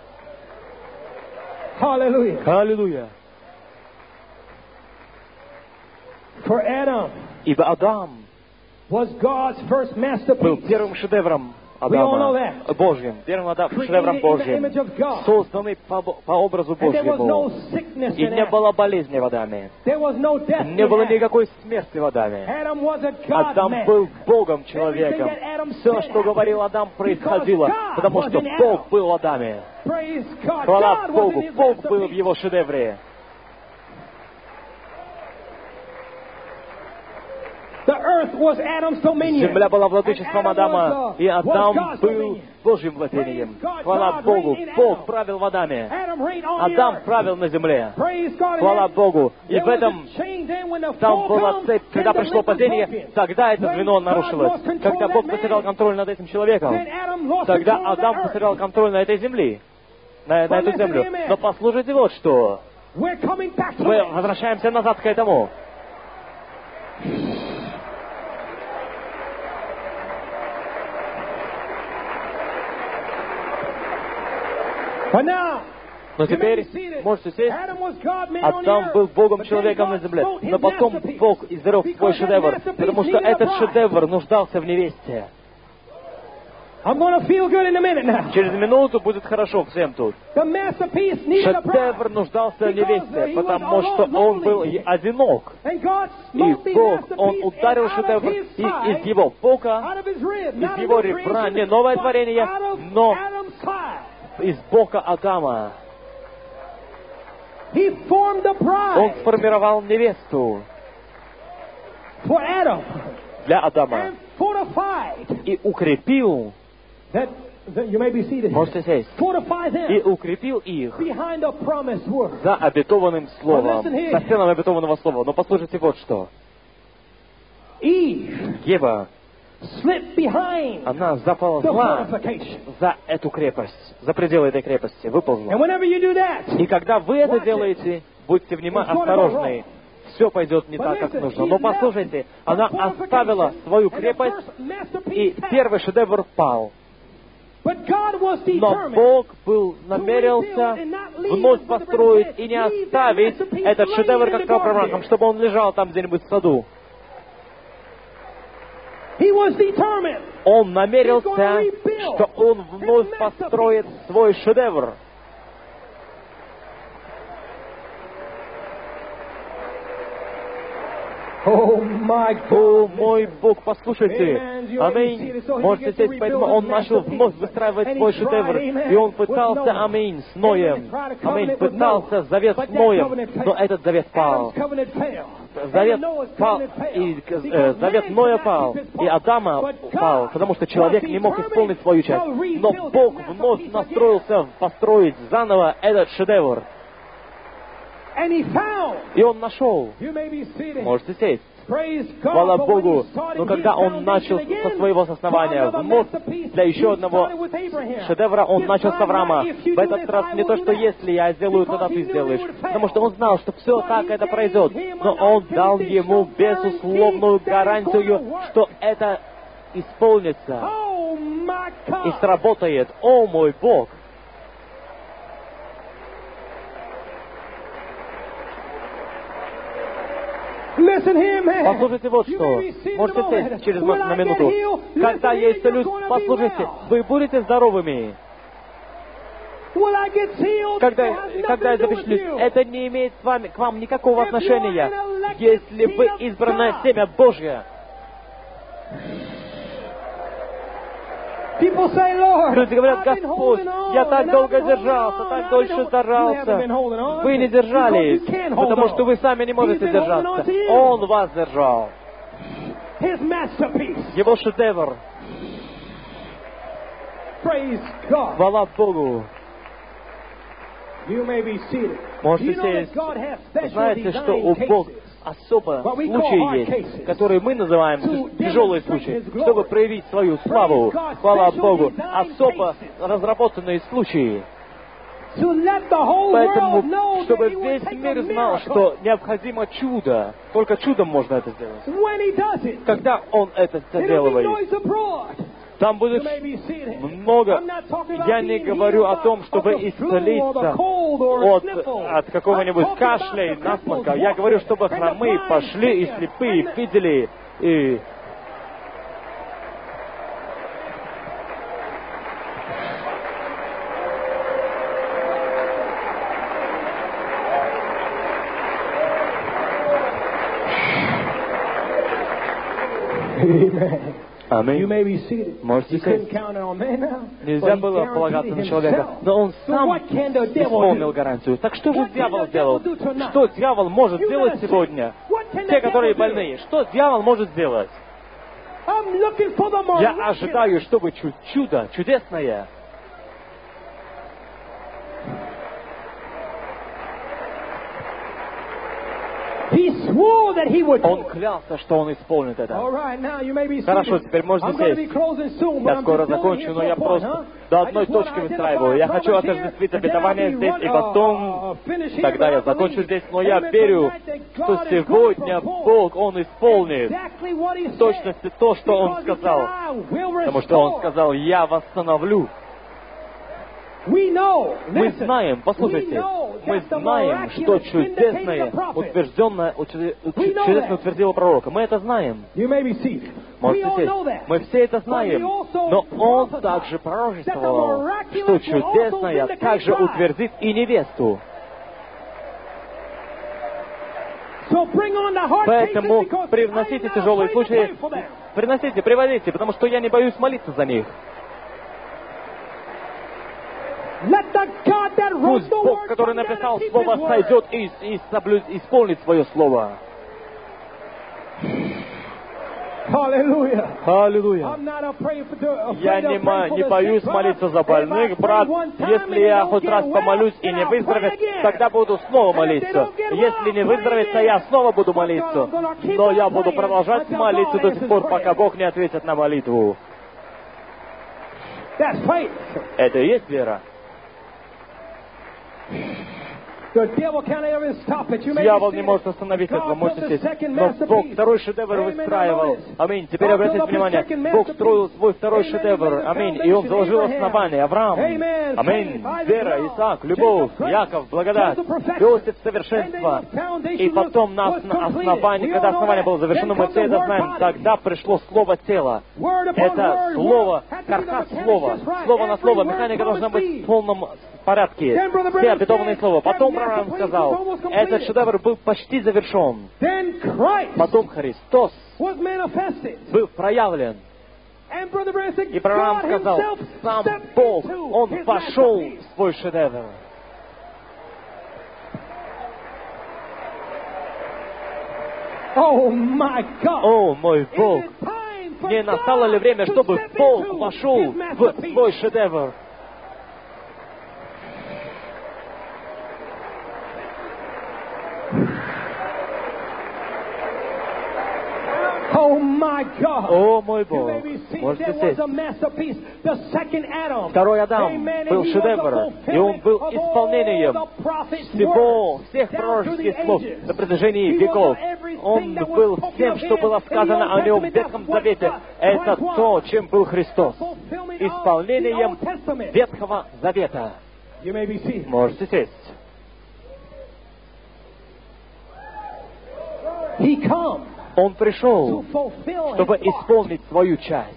Аллилуйя. Ибо Адам был первым шедевром Адама Божьим, первым шедевром Божьим, созданный по образу Божьему. И не было болезни в Адаме. Не было никакой смерти в Адаме. Адам был Богом человеком. Все, что говорил Адам, происходило, потому что Бог был в Адаме. Хвала Богу, Бог был в его шедевре. Земля была владычеством Адама, и Адам был Божьим владением. Хвала Богу, Бог правил в Адаме. Адам правил на земле. Хвала Богу. И в этом там была цепь. Когда пришло падение, тогда это звено нарушилось. Когда Бог потерял контроль над этим человеком, тогда Адам потерял контроль на этой земле. На эту землю. Но послушайте вот что. Мы возвращаемся назад к этому. Но теперь, можете сесть, Адам был Богом-человеком на земле, но потом Бог изрек свой шедевр, потому что этот шедевр нуждался в невесте. Через минуту будет хорошо всем тут. Шедевр нуждался в невесте, потому что он был одинок. И Бог, Он ударил шедевр из его бока, из его ребра, не новое творение, но из бока Адама. Он сформировал невесту для Адама и укрепил, можете сесть, и укрепил их за обетованным словом, за стеном обетованного слова. Но послушайте вот что. Ева, она заползла за эту крепость, за пределы этой крепости, выползла. И когда вы это делаете, будьте осторожны, все пойдет не так, как нужно. Но послушайте, она оставила свою крепость, и первый шедевр пал. Но Бог намерился вновь построить и не оставить этот шедевр как Авраам, чтобы он лежал там где-нибудь в саду. Он намерился, что он вновь построит свой шедевр. О, мой Бог, послушайте. Аминь. Можете сесть, поэтому он начал вновь выстраивать свой шедевр. И он пытался, аминь, с Ноем. Аминь, пытался завет с Ноем, но этот завет пал. Завет пал, и завет Ноя пал, и Адама пал, потому что человек не мог исполнить свою часть. Но Бог вновь настроился построить заново этот шедевр. И он нашел. Можете сесть. Хвала Богу. Но когда Он начал со своего основания, вновь для еще одного шедевра Он начал с Авраама. В этот раз не то, что если я сделаю, тогда ты сделаешь. Потому что Он знал, что все так это пройдет. Но Он дал ему безусловную гарантию, что это исполнится и сработает. О, мой Бог! Послушайте вот что. Можете сесть через на минуту. Когда я исцелюсь, послушайте, вы будете здоровыми. Когда я запечатлюсь, это не имеет к вам никакого отношения, если вы избранное семя Божье. Люди говорят: Господь, я так долго держался, так дольше старался. Вы не держались, потому что вы сами не можете держаться. Он вас держал. Его шедевр. Хвала Богу. Можете сесть. Знаете, что у Бога особо случаи есть, которые мы называем тяжелые случаи, чтобы проявить свою славу. Хвала Богу. Особо разработанные случаи. Поэтому, чтобы весь мир знал, что необходимо чудо, только чудом можно это сделать. Когда Он это делает, там будет много. Я не говорю о том, чтобы исцелиться от какого-нибудь кашля и насморка. Я говорю, чтобы хромые пошли и слепые видели. И Аминь. Можете сесть. Нельзя было полагаться на человека, но он сам исполнил гарантию. Так что же дьявол сделал? Что дьявол может сделать сегодня? Те, которые больные, что дьявол может сделать? Я ожидаю, чтобы чудо, чудесное. Он клялся, что он исполнит это. Хорошо, теперь можете сесть. Я скоро закончу, но я просто до одной точки выстраиваю. Я хочу осуществить обетование здесь, и потом, тогда я закончу здесь, но я верю, что сегодня Бог, Он исполнит в точности то, что Он сказал. Потому что Он сказал: «Я восстановлю». Мы знаем, послушайте, мы знаем, что чудесное чудесно утвердило пророка. Мы это знаем. Можете сесть. Мы все это знаем. Но он также пророчествовал, что чудесное также утвердит и невесту. Поэтому привносите тяжелые случаи, приводите, потому что я не боюсь молиться за них. Пусть Бог, который написал Слово, сойдет и исполнит свое Слово. Аллилуйя! Аллилуйя! Я не боюсь молиться за больных, брат. Если я хоть раз помолюсь и не выздоровеет, тогда буду снова молиться. Если не выздоровеется, я снова буду молиться. Но я буду продолжать молиться до тех пор, пока Бог не ответит на молитву. Это и есть вера. Дьявол не может остановить этого, можете сесть. Но Бог второй шедевр выстраивал. Аминь. Теперь обратите внимание. Бог строил свой второй шедевр. Аминь. И Он заложил основание. Авраам. Аминь. Вера, Исаак, любовь, Яков, благодать, Иосиф, совершенство. И потом на основании, когда основание было завершено, мы все это знаем, тогда пришло слово тела. Это слово, каркас слова. Слово на слово. Механика должна быть в полном порядке. Все обетованные слова. Потом Авраам сказал, этот шедевр был почти завершен. Потом Христос был проявлен. И Авраам сказал, сам Бог, Он вошел в свой шедевр. О, мой Бог! Не настало ли время, чтобы Бог вошел в свой шедевр? Oh my God. О мой Бог! You may be seated. Можете There was сесть. a masterpiece. The second Adam. Второй Адам Amen. был And he was шедевр, the и он был fulfillment of исполнением all the prophets' всего, words всех down пророческих through the слов ages. на протяжении He веков. was everything Он that was был spoken всем, of что him было in the сказано Old о нем в Testament. Ветхом That's what Завете. Это Christ was. то, чем был Христос. The fulfillment of the Исполнением Old Testament. Ветхого Завета. You may be seated. Можете сесть. He come Он to пришел, fulfill чтобы his part. исполнить свою часть.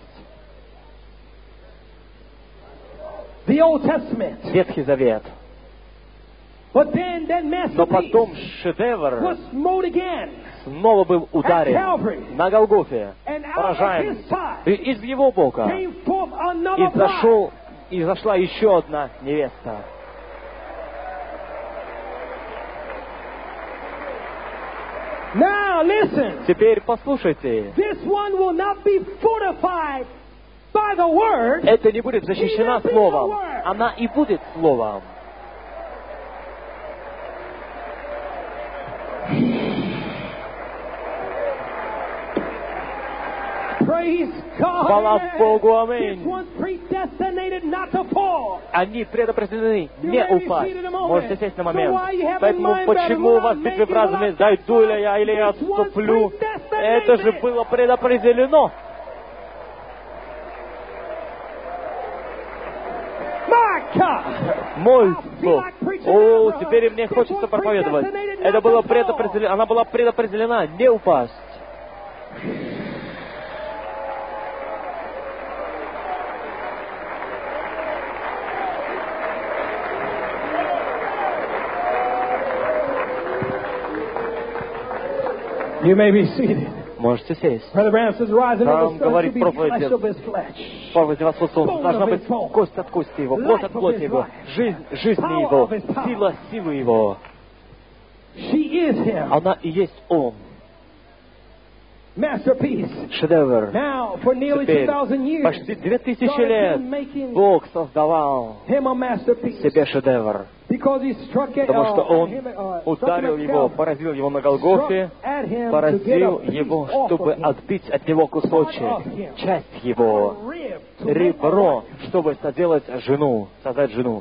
The Old Testament. Ветхий Завет. But then that Но masterpiece потом шедевр was smote again. снова был ударен на Голгофе, And out of поражаем. his side И из его бока came forth another bride. изошла еще одна невеста. Now listen. Теперь послушайте. This one will not be fortified by the word. Это не будет защищена словом. Она и будет словом. Praise God. Хвала Богу, This аминь. one's predestinated not to fall. Они предопределены You не may be упасть. seated in a moment. Можете сесть на момент. So why you have in Поэтому mind, brother, почему у вас will I битвы make в it, разуме, will I дойду ли я или я This one's отступлю? predestinated. Это же было предопределено. My God. Мой I feel Бог. like preaching О, now, теперь мне brother. хочется This was проповедовать. predestinated Это not было to fall. предопределено, она была предопределена не упасть. You may be seated. Можете сесть. Brother Branham says, rising Там of the sun говорит should be проповедь. flesh of his flesh. Проповедь восход солнца. Должна быть кость от кости его, плоть от плоти его, жизнь жизни его, сила силы его. She is him. Она и есть он. Masterpiece. Шедевр. Now, for nearly Теперь 2000 years, почти 2000 God has been лет making Бог создавал him a masterpiece. себе шедевр. Because he struck at, Потому что он him, ударил struck him его, at Calvary. поразил его на Голгофе, Struck at him to get поразил a piece его, off чтобы of him. отбить от него кусочек, часть его, A rib to make a ребро, wife. чтобы создать жену.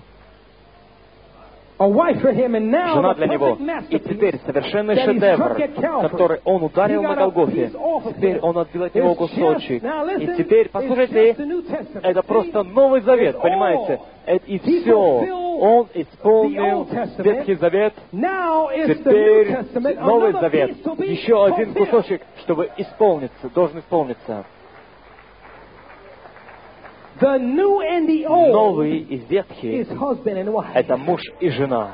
A wife for him, and now Жена the для него. perfect И masterpiece теперь совершенный that he шедевр, struck at Calvary. который он ударил He на got a Голгофе. piece off of Теперь him. он отбил от него It's кусочек. just- now И listen, теперь, it's послушайте, just the New Testament. это See? просто Новый Завет, It's понимаете? all. И He все. fulfilled Он the исполнил Old Testament. Ветхий Завет. Now it's the New Теперь Testament, Новый another Завет. piece to be Еще один fulfilled. кусочек, чтобы исполниться, должен исполниться. The new and the old Новый и ветхий is husband and wife. — это муж и жена.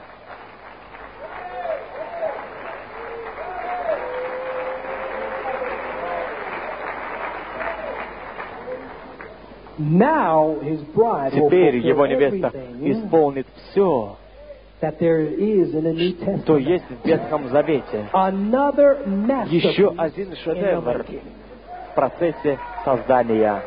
Now his bride will Теперь fulfill его невеста everything исполнит все, that there is in the New Testament. что есть в Ветхом Завете. Another masterpiece Еще один in the шедевр making. в процессе создания.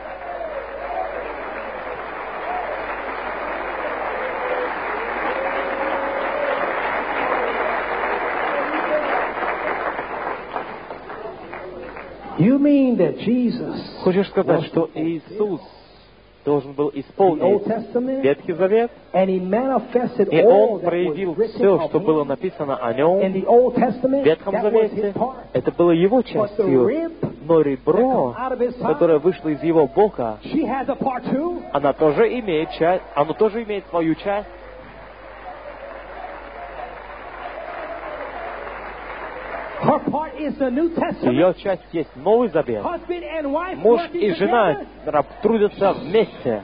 You mean that Jesus Хочешь сказать, что Иисус должен был the Old исполнить Testament Ветхий Завет, and he manifested и all Он that was проявил written все, of что было him написано о in Нем the Old в Testament? Ветхом That was his Завете. part. Это было Его But the частью, rib но that ребро, come out of his side, которое вышло из Его бока, she has a part too. оно тоже имеет часть, оно тоже имеет свою часть. Her part is the New Testament. Ее часть есть Новый Завет. Husband and wife Муж working и жена together. трудятся вместе.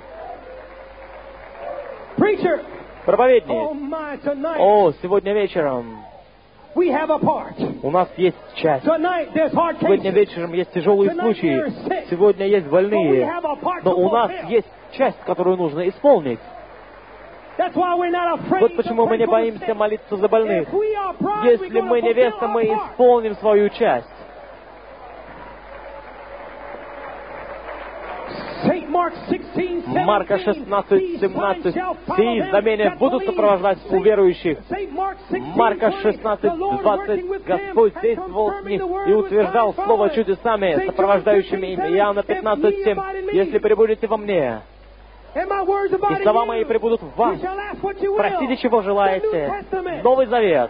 Preacher, oh Проповедник, my, tonight о, сегодня вечером we have a part. у нас есть часть. Tonight there's hard Сегодня cases. вечером есть тяжелые случаи. Сегодня есть But we больные. have a part Но to у нас fulfill. есть часть, которую нужно исполнить. That's why we're not afraid Вот to почему мы pray не for the боимся sick. молиться за больных. If we are bride, we're Если gonna мы fulfill невеста, our мы part. исполним свою часть. St. Марка 16:17. Сии знамения будут сопровождать уверующих. Марка 16:20. Господь действовал с них и утверждал слово чудесами, сопровождающими им. Иоанна 15:7. Если пребудете во мне, и слова мои пребудут в вас, просите, чего желаете. Новый Завет.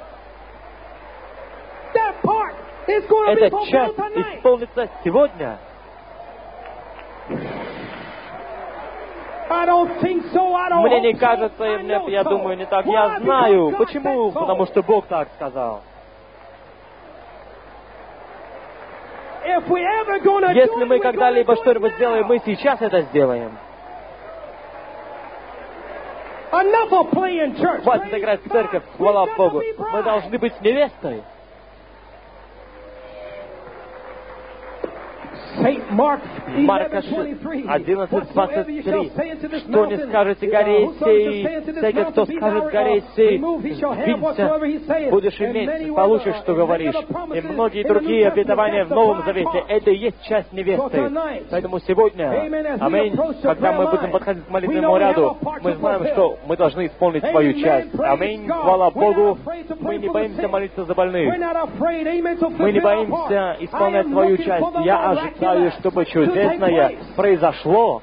Эта часть исполнится сегодня. Мне не кажется, я думаю, не так. Я знаю. Почему? Потому что Бог так сказал. Если мы когда-либо что-нибудь сделаем, мы сейчас это сделаем. Хватит играть в церковь, хвала Богу. Мы должны быть невестой. Марка 11:23. Что не скажете горе сей, всякий, кто скажет горе сей, сдвинься, будешь иметь, получишь, что говоришь. И многие другие обетования в Новом Завете, это и есть часть невесты. Поэтому сегодня, аминь, когда мы будем подходить к молитвенному ряду, мы знаем, что мы должны исполнить свою часть. Аминь, хвала Богу. Мы не боимся молиться за больных. Мы не боимся исполнять свою часть. Я ожидаю, чтобы чудесное произошло.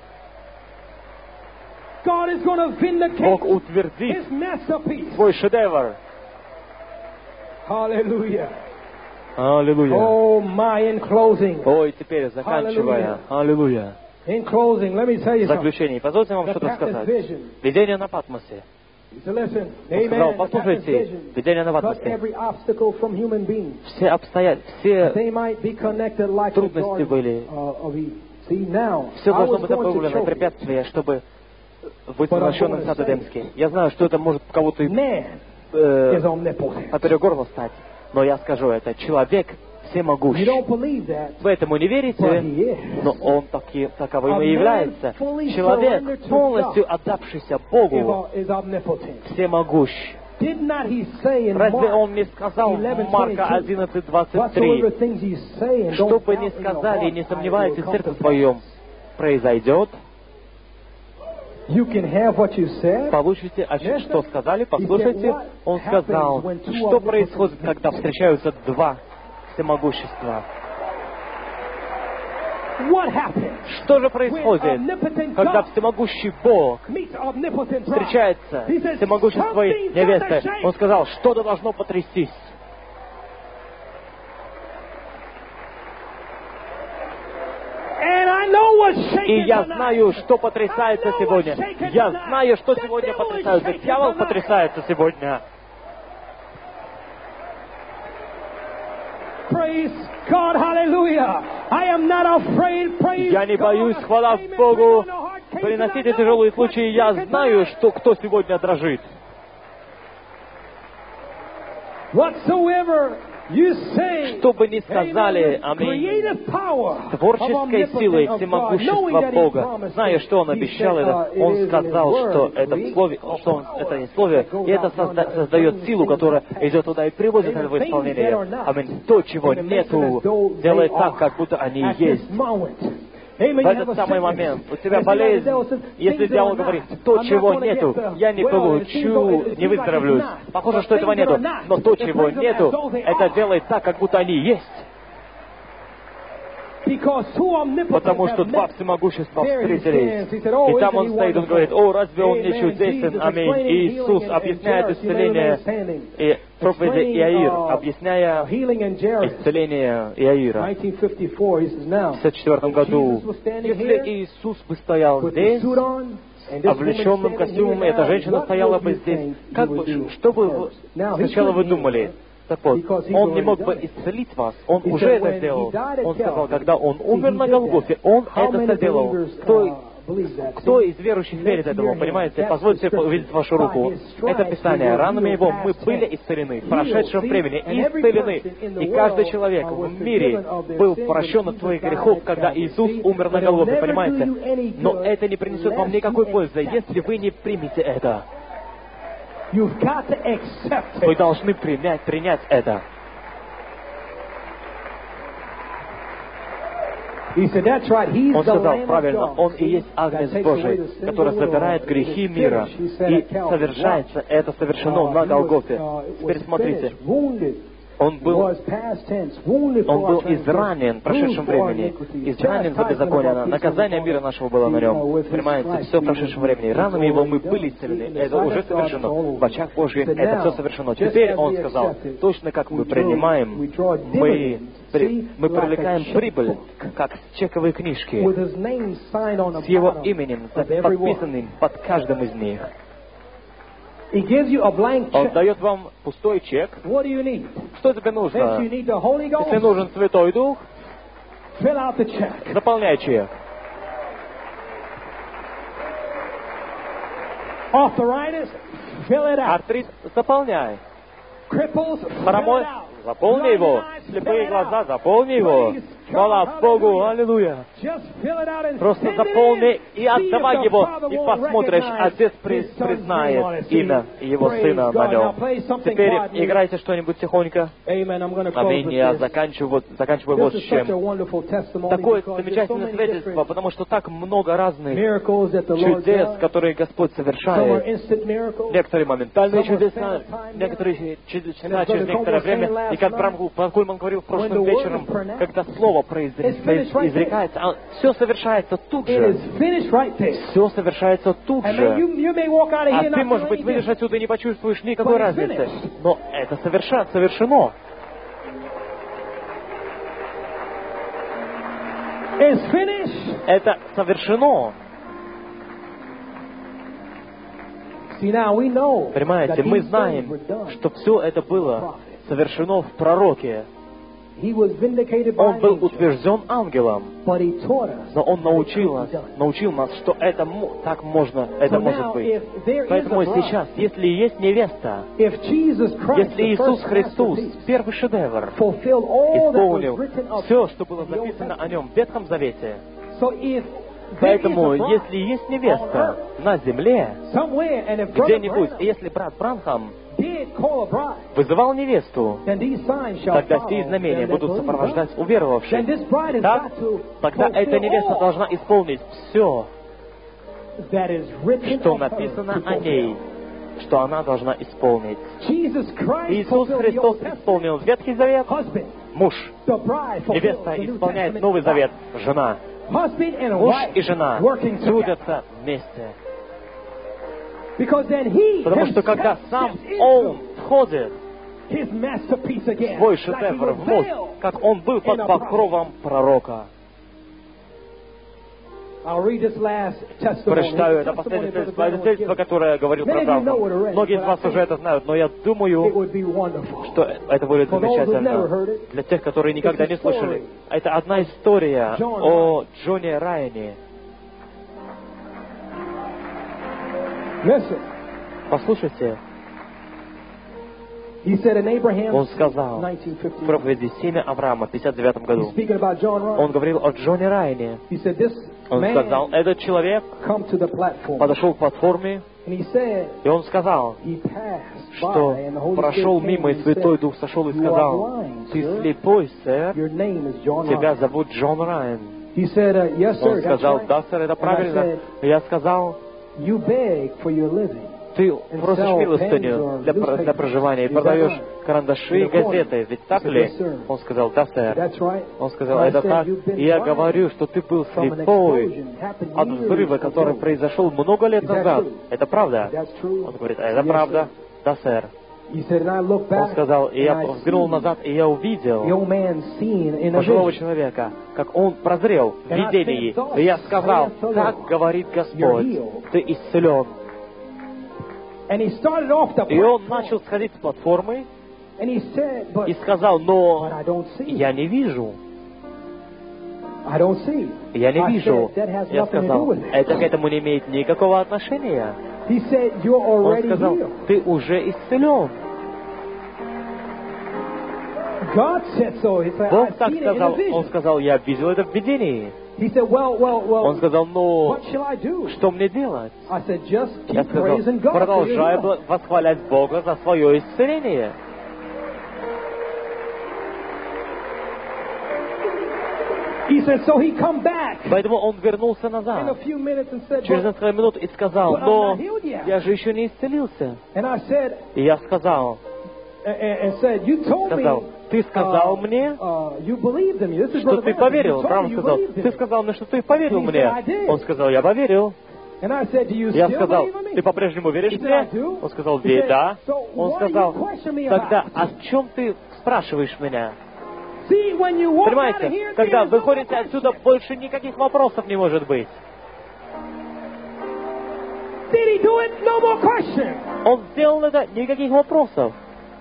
Бог утвердит свой шедевр. Аллилуйя. Аллилуйя. Ой, теперь заканчивая. Аллилуйя. В заключение, позвольте вам что-то сказать. Видение на Патмосе. Он сказал, послушайте, видение на Патмосе. Все обстоятельства, все трудности были. Все должно быть направлено препятствие, чтобы быть возвращенным в сад Эдемский. Я знаю, что это может кого-то поперек горла стать, но я скажу это. Человек всемогущ. Вы этому не верите, но он таковым и является. Человек, полностью отдавшийся Богу, всемогущ. Разве он не сказал в Марка 11:23, что бы ни сказали, не сомневайтесь в сердце своем, произойдет? Получите, что сказали, послушайте. Он сказал, что происходит, когда встречаются два всемогущества. Что же происходит, когда всемогущий Бог встречается с всемогущей невестой? Он сказал, что-то должно потрястись. И я знаю, что потрясается сегодня. Я знаю, что сегодня потрясается. Дьявол потрясается сегодня. Я не боюсь, хвала Богу. Приносите тяжелые случаи. Я знаю, что кто сегодня дрожит. Что бы ни сказали, аминь, творческой силой всемогущества Бога, зная, что Он обещал это, Он сказал, что это в слове, что это не слове, и это создает силу, которая идет туда и приводит это в исполнение. Аминь. То, чего нету, делай так, как будто они есть. В этот самый момент у тебя болезнь, если дьявол говорит, то, чего нету, я не получу, не выздоровлюсь. Похоже, что этого нету, но то, чего нету, это делает так, как будто они есть. Потому что два всемогущества встретились. И там он стоит, он говорит, о, разве он не чудесен? Аминь. И Иисус объясняет исцеление и проповеди Иаир, объясняя исцеление Иаира. В 1954 году, если Иисус бы стоял здесь, облеченным костюмом, и эта женщина стояла бы здесь, как бы, что бы сначала вы думали? Так вот, Он не мог бы исцелить вас, Он уже это сделал. Он сказал, когда Он умер на Голгофе, Он это сделал. Кто из верующих верит этому, понимаете? Позвольте увидеть вашу руку. Это Писание. Ранами Его мы были исцелены, в прошедшем времени исцелены. И каждый человек в мире был прощен от своих грехов, когда Иисус умер на Голгофе, понимаете? Но это не принесет вам никакой пользы, если вы не примете это. Вы должны принять это. Он сказал, правильно, Он и есть Агнец Божий, который забирает грехи мира. И совершается, это совершено на Голгофе. Теперь смотрите. Он был изранен в прошедшем времени, изранен за беззаконие. Наказание мира нашего было на нем. Понимаете, все в прошедшем времени. Ранами его мы были исцелены. Это уже совершено. В очах Божьих это все совершено. Теперь Он сказал, точно как мы принимаем, мы привлекаем прибыль, как чековые книжки, с Его именем, подписанным под каждым из них. Он дает вам пустой чек. Что тебе нужно? Если нужен Святой Дух, заполняй чек. Артрит, заполняй. Хромой, заполни его. Слепые глаза, заполни его. Хвала Богу, аллилуйя. Просто заполни и отдавай его, и посмотришь, Отец признает имя Его Сына на нем. Теперь играйте что-нибудь тихонько. Аминь. Я заканчиваю вот с чем. Такое замечательное свидетельство, потому что так много разных чудес, которые Господь совершает. Некоторые моментальные чудеса, некоторые чудеса через некоторое время. И как Брам Кульман говорил прошлым вечером, когда слово изрекается, все совершается тут же. Все совершается тут же. А ты, может быть, выйдешь отсюда и не почувствуешь никакой разницы. Но это совершено. Это совершено. Понимаете, мы знаем, что все это было совершено в пророке. Он был утвержден ангелом, но он научил нас, что это так может быть. Поэтому сейчас, если есть невеста, если Иисус Христос, первый шедевр, исполнил все, что было записано о Нем в Ветхом Завете, поэтому, если есть невеста на земле, где-нибудь, и если брат Бранхам вызывал невесту, тогда сие знамения будут сопровождать уверовавших. Тогда эта невеста должна исполнить все, что написано о ней, что она должна исполнить. Иисус Христос исполнил Ветхий Завет, муж. Невеста исполняет Новый Завет, жена. Муж и жена трудятся вместе. Потому что когда сам Он входит в свой шедевр вновь, как Он был под покровом пророка. Прочитаю это последнее свидетельство, которое говорил про Бранхам. Многие из вас уже это знают, но я думаю, что это будет замечательно для тех, которые никогда не слышали. Это одна история о Джоне Райане. Послушайте. Он сказал в проповеди «Семя Авраама» в 59 году. Он говорил о Джоне Райане. Он сказал, этот человек подошел к платформе, и он сказал, что прошел мимо, и Святой Дух сошел и сказал, «Ты слепой, сэр, тебя зовут Джон Райан». Он сказал, «Да, сэр, это правильно». И я сказал, ты просишь милостыню для проживания и продаешь карандаши и газеты, ведь так ли? Он сказал, да, сэр. Он сказал, это так. И я говорю, что ты был слепой от взрыва, который произошел много лет назад. Это правда? Он говорит, это правда. Да, сэр. Он сказал, и я взглянул назад, и я увидел пожилого человека, как он прозрел в видении. И я сказал, так говорит Господь, ты исцелен. И он начал сходить с платформы и сказал, но я не вижу. Я не вижу. Я сказал, это к этому не имеет никакого отношения. Он сказал, ты уже исцелен. Бог так сказал. Он сказал, я видел это в видении. Он сказал, ну, что мне делать? Я сказал, продолжай восхвалять Бога за свое He said, so he come back. Поэтому он вернулся In a назад few minutes and said, через but, несколько минут и сказал, but I'm но not healed yet. я же еще не исцелился. And I said, И я сказал, and said, you told me, ты сказал мне, you believed in me. This is что Brother ты Branham. поверил. You told Браун me you сказал, believed in ты me. сказал мне, что ты поверил He мне. said, I did. Он сказал, я поверил. And I said, do you Я still сказал, believe in me? ты по-прежнему веришь He said, мне? I do. Он сказал, He said, да. so Он what сказал, do you question me тогда about? о чем ты спрашиваешь меня? See, when you walk out of Понимаете, here, когда there's вы no ходите question. отсюда, больше никаких вопросов не может быть. Did he do it? No more question. Он сделал это, никаких вопросов.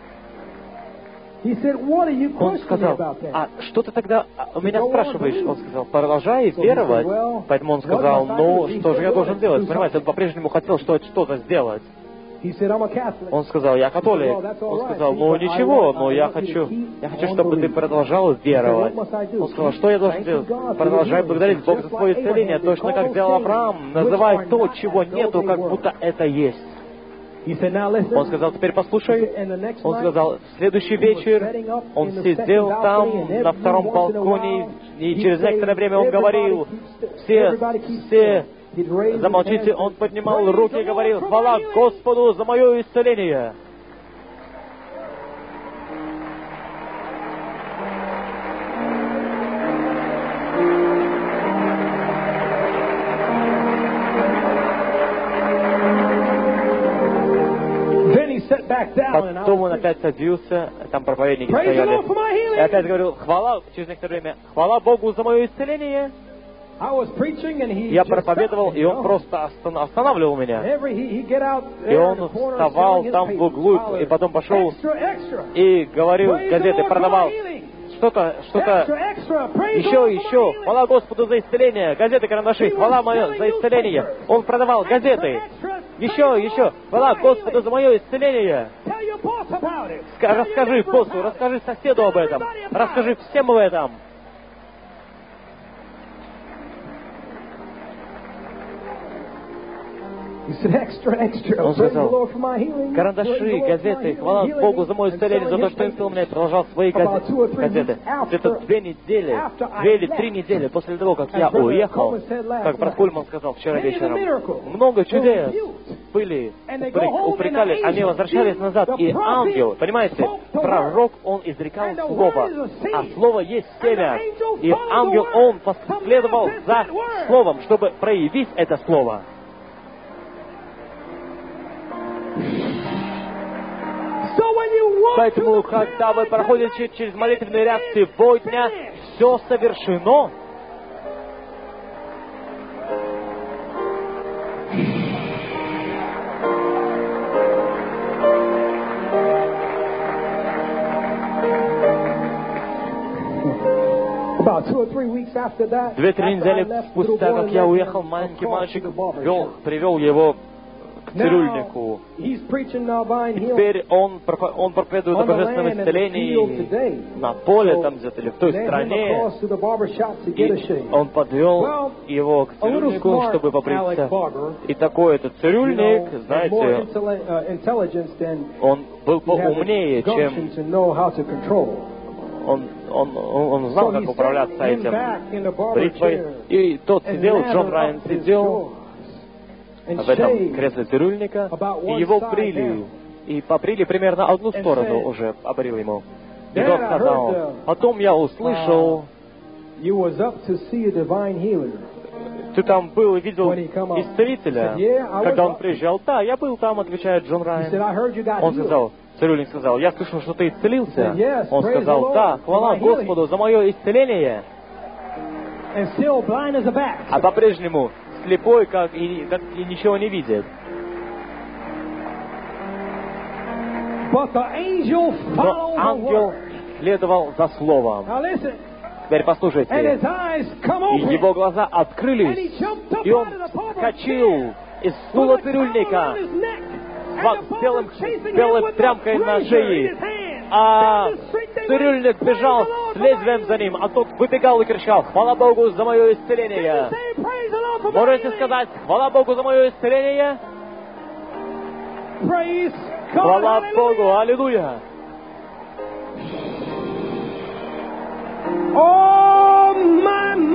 He said, what are you Он questioning сказал, about that? а что ты тогда у меня Go on, спрашиваешь? believe. Он сказал, продолжай So he веровать. said, well, Поэтому он what сказал, must I ну, do? He что же still я должен wanted to делать? do Понимаете, он something. по-прежнему хотел что-то сделать. He said, I'm a Catholic. Он сказал, я католик. Well, that's all Он right. сказал, He ну said, ничего, но я I want you хочу, to keep on чтобы ты believing. продолжал веровать. He said, what must I do? Он сказал, что я должен Thank делать? God for Продолжай your благодарить healing. Бога за Just твое like исцеление, Abraham, точно как they сделал call Авраам. those Называй things то, which are чего not as нету, though как they were. будто это есть. He said, now listen. Он сказал, теперь послушай. And the next Он night, сказал, в следующий вечер он сидел там на втором балконе, и через некоторое время он говорил, все замолчите, он поднимал руки и говорил, хвала Господу за мое исцеление. Потом он опять садился, там проповедники стояли, и опять говорил, через некоторое время, хвала Богу за мое исцеление. Я проповедовал, и он просто останавливал меня. И он вставал там в углу, и потом пошел и говорил, газеты продавал. Что-то, еще. Хвала Господу за исцеление. Газеты, карандаши. Хвала мое за исцеление. Он продавал газеты. Еще. Хвала Господу за мое исцеление. Расскажи боссу, расскажи соседу об этом. Расскажи всем об этом. Он сказал, карандаши, газеты, хвала Богу за мое исцеление, за то, что исцелил меня, и продолжал свои газеты. Где-то 2 недели, 2 или 3 недели после того, как я уехал, как брат Кульман сказал вчера вечером, много чудес были, упрекали, они возвращались назад, и ангел, понимаете, пророк, он изрекал слово, а слово есть семя, и ангел, он последовал за словом, чтобы проявить это слово. Поэтому, когда вы проходите через молитвенные ряд сегодня, все совершено. Две-три недели спустя, как я уехал, маленький мальчик привел его к цирюльнику. Теперь он проповедует о божественном исцелении на поле там где-то или в той стране. И он подвел его к цирюльнику, чтобы побриться. И такой этот цирюльник, знаете, он был поумнее, чем... Он знал, как управляться этим бритвой. И тот сидел, Джон Райан сидел в этом кресле цирюльника, и его брили. И побрили примерно одну сторону уже, обрил ему. И тот сказал, потом я услышал, ты там был и видел исцелителя, когда он приезжал. Да, я был там, отвечает Джон Райан. Он сказал, цирюльник сказал, я слышал, что ты исцелился. Он сказал, да, хвала Господу за мое исцеление. А по-прежнему слепой, как и ничего не видит. Но ангел следовал за словом. Теперь послушайте. И его глаза открылись, и он вскочил из стула цирюльника с белой тряпкой на шее. А цирюльник бежал с лезвием за ним, а тот выбегал и кричал, хвала Богу за мое исцеление. Можете сказать, хвала Богу за мое исцеление? Хвала Богу, аллилуйя! Oh, my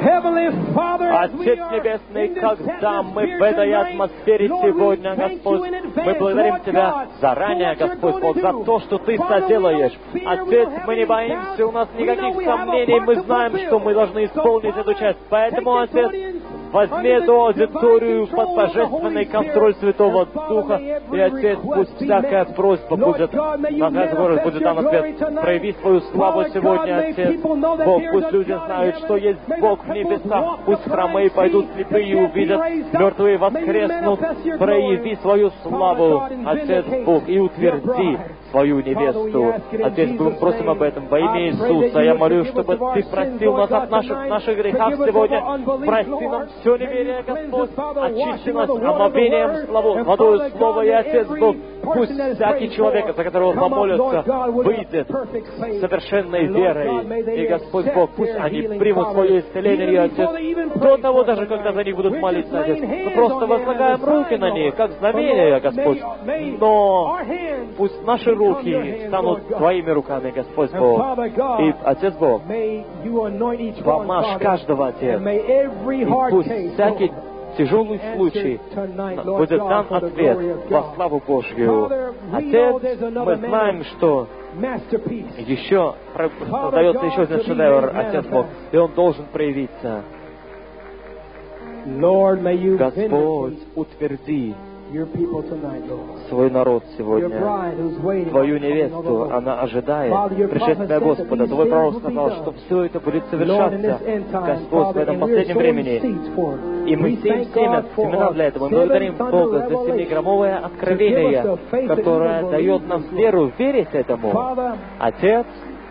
Отец Небесный, когда мы в этой атмосфере сегодня, Господь, мы благодарим Тебя заранее, Господь Бог, за то, что Ты соделаешь. Отец, мы не боимся, у нас никаких сомнений, мы знаем, что мы должны исполнить эту часть. Поэтому, Отец, возьми эту аудиторию под божественный контроль Святого Духа, и, Отец, пусть всякая просьба будет, будет дан ответ. Прояви свою славу сегодня, Отец. Бог, пусть люди знают, что есть Бог в небесах. Пусть хромые пойдут, слепые и увидят, мертвые воскреснут. Прояви свою славу, Отец Бог, и утверди свою невесту. Отец, мы просим об этом во имя Иисуса. Я молю, чтобы Ты простил нас от наших грехов сегодня. Прости нам все неверие, Господь. Очисти нас омовением водою Слова и Отец Бог. Пусть всякий человек, за которого помолятся, выйдет с совершенной верой. И, Господь Бог, пусть они примут свое исцеление, и, Отец, до того даже, когда за них будут молиться, Отец. Мы просто возлагаем руки на них, как знамения, Господь. Но пусть наши руки станут Твоими руками, Господь Бог. И, Отец Бог, помажь каждого, Отец. И пусть всякий тяжелый случай будет дан ответ во славу Божью. Отец, мы знаем, что еще создается еще один шедевр, Отец Бог, и он должен проявиться. Господь, утверди свой народ сегодня, Твою невесту, она ожидает пришествия Господа. Твой пророк сказал, что все это будет совершаться, Господь, в этом последнем времени. И мы сеем семена для этого. Мы благодарим Бога за 7-граммовое откровение, которое дает нам веру верить этому. Отец,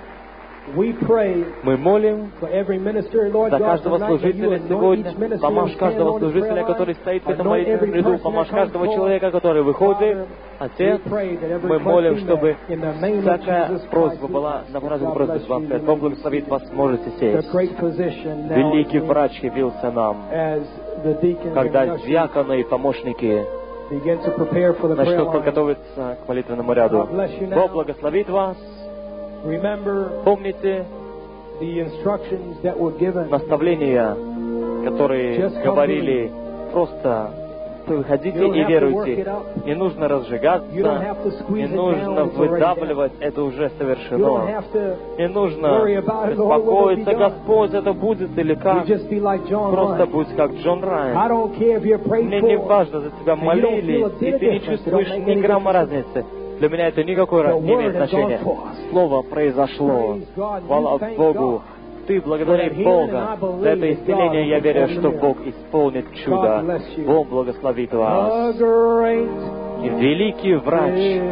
мы молим за каждого служителя сегодня. Помажь каждого служителя, который стоит в этом молитвенном ряду. Помажь каждого человека, который выходит. Отец, мы молим, чтобы всякая просьба была направлена просьбе вам. Бог благословит вас, можете сесть. Великий врач явился нам, когда диаконы и помощники начнут подготовиться к молитвенному ряду. Бог благословит вас. Помните наставления, которые говорили просто выходите и веруйте. Не нужно разжигаться, не нужно выдавливать, это уже совершено. Не нужно беспокоиться, Господь, это будет или как. Просто будь как Джон Райан. Мне не важно, за тебя молили, и ты не чувствуешь ни грамма разницы. Для меня это никакой не имеет значения. Слово произошло. Хвала Богу. Ты благодари Бога за это исцеление. Я верю, что Бог исполнит чудо. Бог благословит вас. И великий врач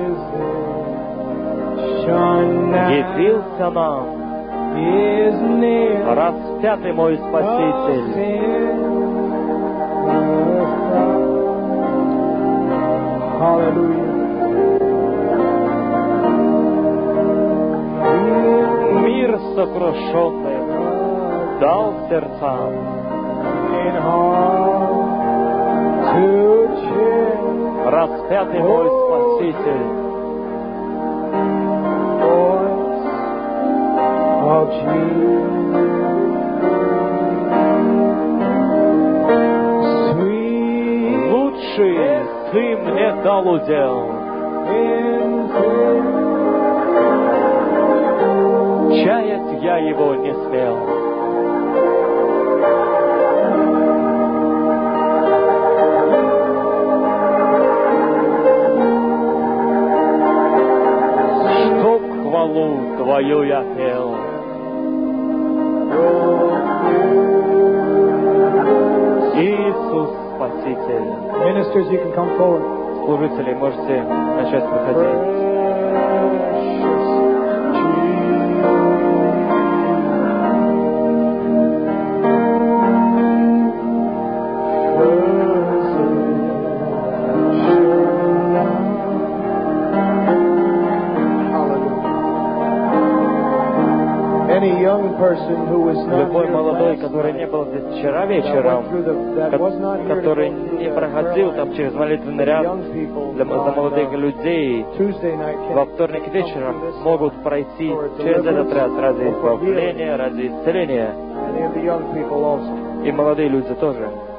явился нам. Распятый мой Спаситель. Аллилуйя. Мир сокрушенный дал сердцам. Распятый мой Спаситель. Лучший Ты мне дал удел. Чаять я его не смел. Чтоб хвалу Твою я пел. Иисус Спаситель. Ministers, you can come forward. Служители, можете начать выходить. Любой молодой, который не был здесь вчера вечером, который не проходил там через молитвенный ряд за молодых людей, во вторник вечером могут пройти через этот ряд ради избавления, ради исцеления. many of the young people also. И молодые люди тоже.